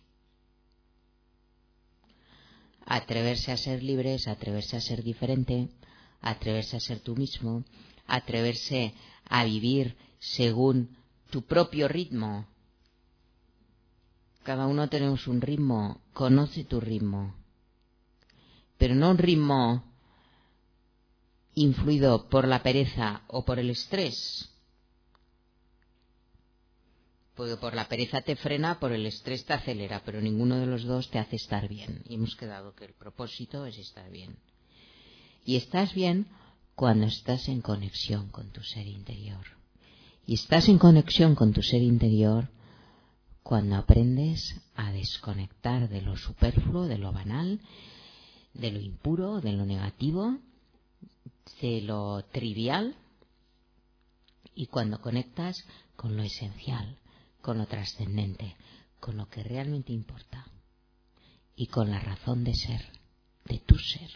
Speaker 1: Atreverse a ser libre es atreverse a ser diferente, atreverse a ser tú mismo, atreverse a vivir según tu propio ritmo. Cada uno tenemos un ritmo, conoce tu ritmo, pero no un ritmo influido por la pereza o por el estrés. Porque por la pereza te frena, por el estrés te acelera, pero ninguno de los dos te hace estar bien. Y hemos quedado que el propósito es estar bien. Y estás bien cuando estás en conexión con tu ser interior. Y estás en conexión con tu ser interior cuando aprendes a desconectar de lo superfluo, de lo banal, de lo impuro, de lo negativo, de lo trivial, y cuando conectas con lo esencial, con lo trascendente, con lo que realmente importa y con la razón de ser, de tu ser.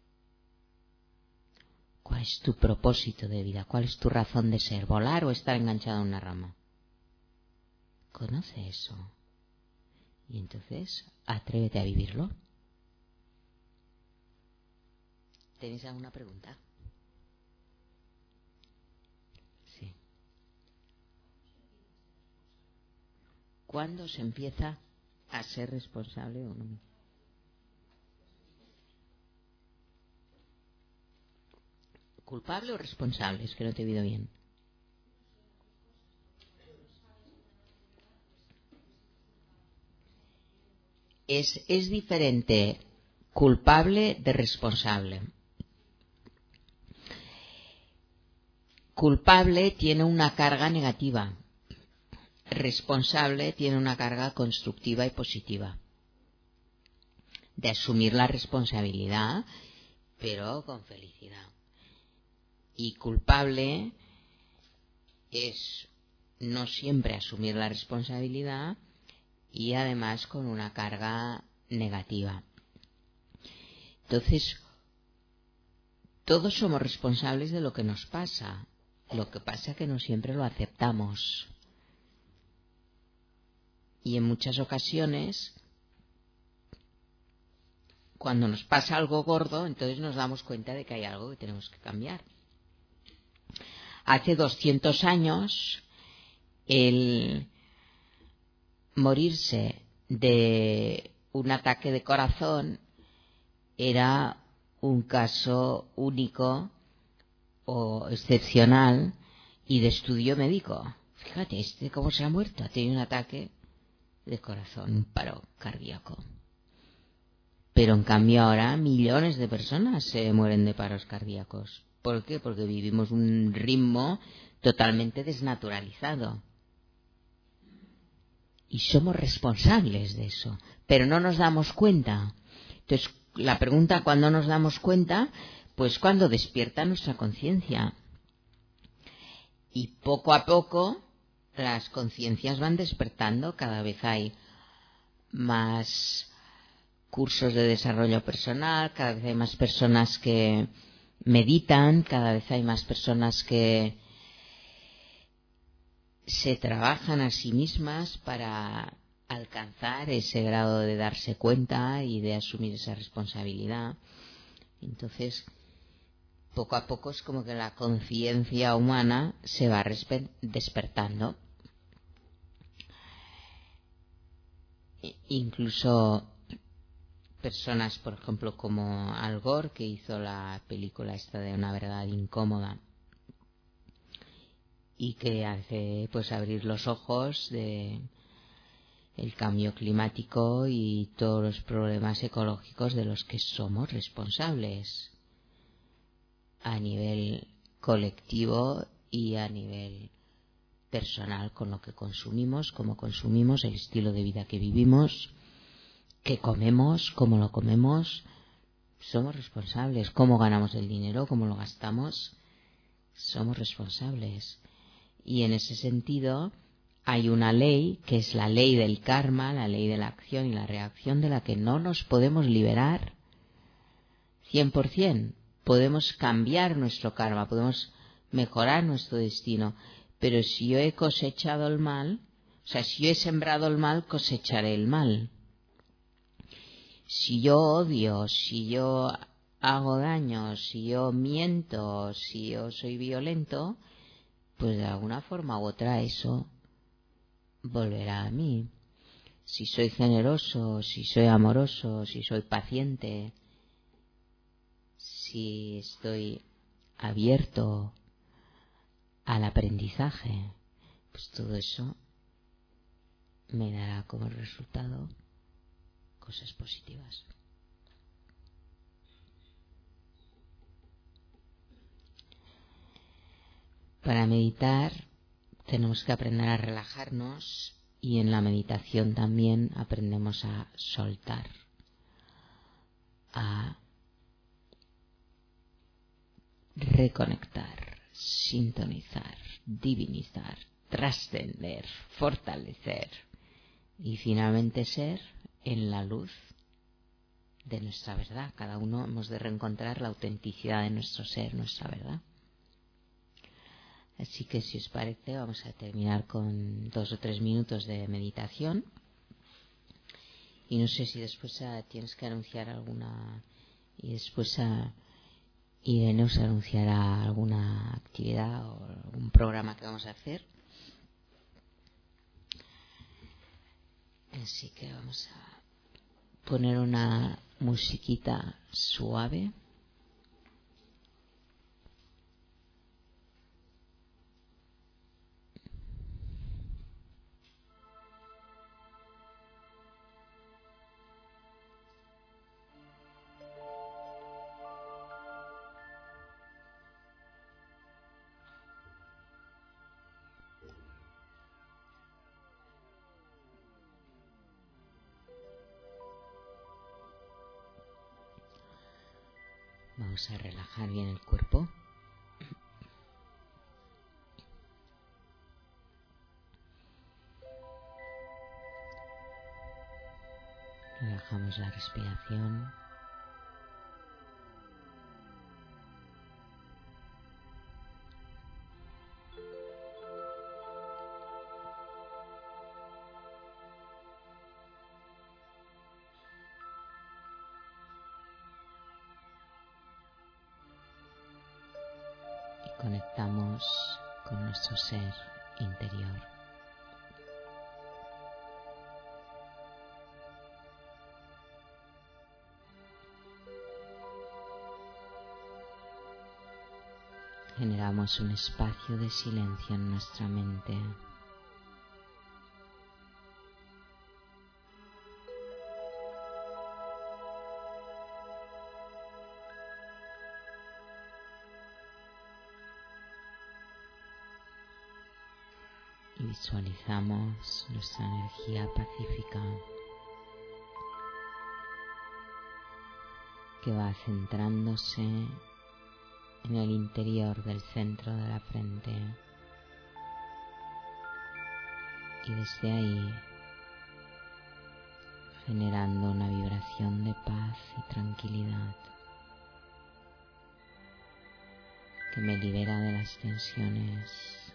Speaker 1: ¿Cuál es tu propósito de vida? ¿Cuál es tu razón de ser? ¿Volar o estar enganchado en una rama? Conoce eso y entonces atrévete a vivirlo. ¿Tenéis alguna pregunta? Sí. ¿Cuándo se empieza a ser responsable o no? ¿Culpable o responsable? Es que no te he oído bien. Es, es diferente culpable de responsable. Culpable tiene una carga negativa. Responsable tiene una carga constructiva y positiva. De asumir la responsabilidad, pero con felicidad. Y culpable es no siempre asumir la responsabilidad y además con una carga negativa. Entonces, todos somos responsables de lo que nos pasa. Lo que pasa es que no siempre lo aceptamos. Y en muchas ocasiones, cuando nos pasa algo gordo, entonces nos damos cuenta de que hay algo que tenemos que cambiar. Hace doscientos años, el morirse de un ataque de corazón era un caso único o excepcional y de estudio médico. Fíjate, este cómo se ha muerto, ha tenido un ataque de corazón, un paro cardíaco. Pero en cambio ahora millones de personas se mueren de paros cardíacos. ¿Por qué? Porque vivimos un ritmo totalmente desnaturalizado. Y somos responsables de eso, pero no nos damos cuenta. Entonces, la pregunta, ¿cuándo nos damos cuenta? Pues cuando despierta nuestra conciencia. Y poco a poco las conciencias van despertando, cada vez hay más cursos de desarrollo personal, cada vez hay más personas que meditan, cada vez hay más personas que se trabajan a sí mismas para alcanzar ese grado de darse cuenta y de asumir esa responsabilidad. Entonces, poco a poco es como que la conciencia humana se va despertando. Incluso personas, por ejemplo, como Al Gore, que hizo la película esta de Una verdad incómoda, y que hace pues abrir los ojos de el cambio climático y todos los problemas ecológicos de los que somos responsables a nivel colectivo y a nivel personal, con lo que consumimos, cómo consumimos, el estilo de vida que vivimos, qué comemos, cómo lo comemos. Somos responsables, cómo ganamos el dinero, cómo lo gastamos. somos responsables. Y en ese sentido hay una ley que es la ley del karma, la ley de la acción y la reacción, de la que no nos podemos liberar cien por ciento. Podemos cambiar nuestro karma, podemos mejorar nuestro destino, pero si yo he cosechado el mal, o sea, si yo he sembrado el mal, cosecharé el mal. Si yo odio, si yo hago daño, si yo miento, si yo soy violento, pues de alguna forma u otra eso volverá a mí. Si soy generoso, si soy amoroso, si soy paciente, si estoy abierto al aprendizaje, pues todo eso me dará como resultado cosas positivas. Para meditar tenemos que aprender a relajarnos, y en la meditación también aprendemos a soltar, a reconectar, sintonizar, divinizar, trascender, fortalecer y finalmente ser en la luz de nuestra verdad. Cada uno hemos de reencontrar la autenticidad de nuestro ser, nuestra verdad. Así que si os parece vamos a terminar con dos o tres minutos de meditación, y no sé si después uh, tienes que anunciar alguna, y después uh, Irene os anunciará alguna actividad o algún programa que vamos a hacer. Así que vamos a poner una musiquita suave. Vamos a relajar bien el cuerpo. Relajamos la respiración. Y conectamos con nuestro ser interior. Generamos un espacio de silencio en nuestra mente. Y visualizamos nuestra energía pacífica que va centrándose en el interior del centro de la frente, y desde ahí generando una vibración de paz y tranquilidad que me libera de las tensiones.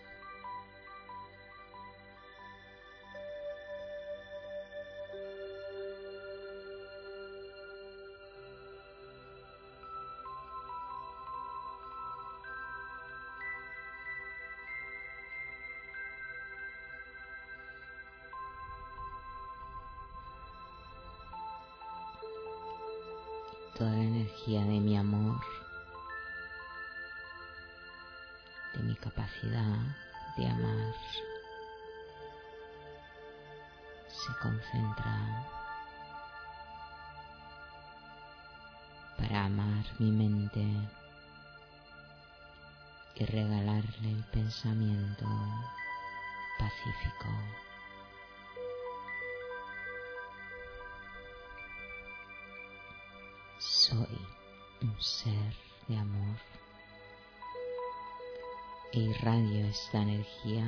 Speaker 1: Toda la energía de mi amor, de mi capacidad de amar, se concentra para amar mi mente y regalarle el pensamiento pacífico. Soy un ser de amor. e irradio esta energía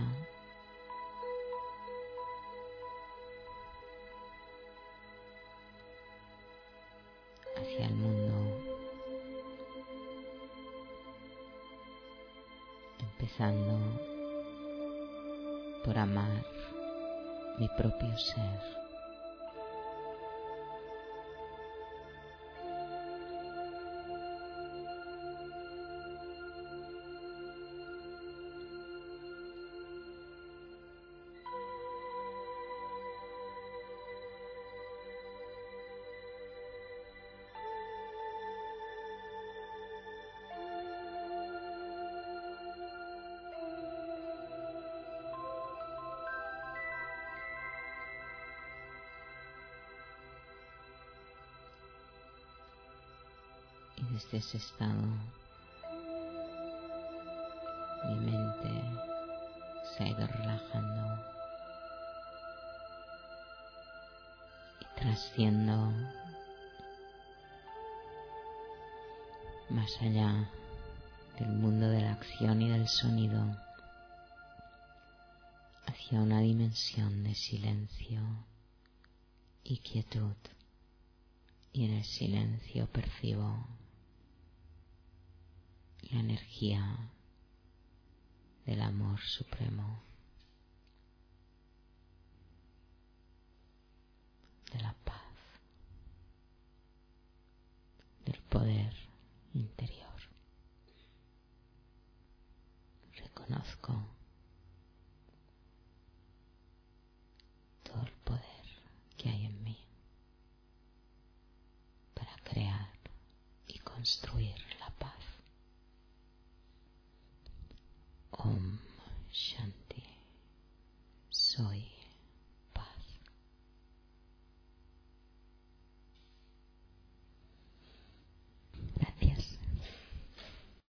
Speaker 1: hacia el mundo, empezando por amar mi propio ser. Y desde ese estado mi mente se ha ido relajando y trasciendo más allá del mundo de la acción y del sonido hacia una dimensión de silencio y quietud, y en el silencio percibo la energía del amor supremo, de la paz, del poder interior. Reconozco todo el poder que hay en mí para crear y construir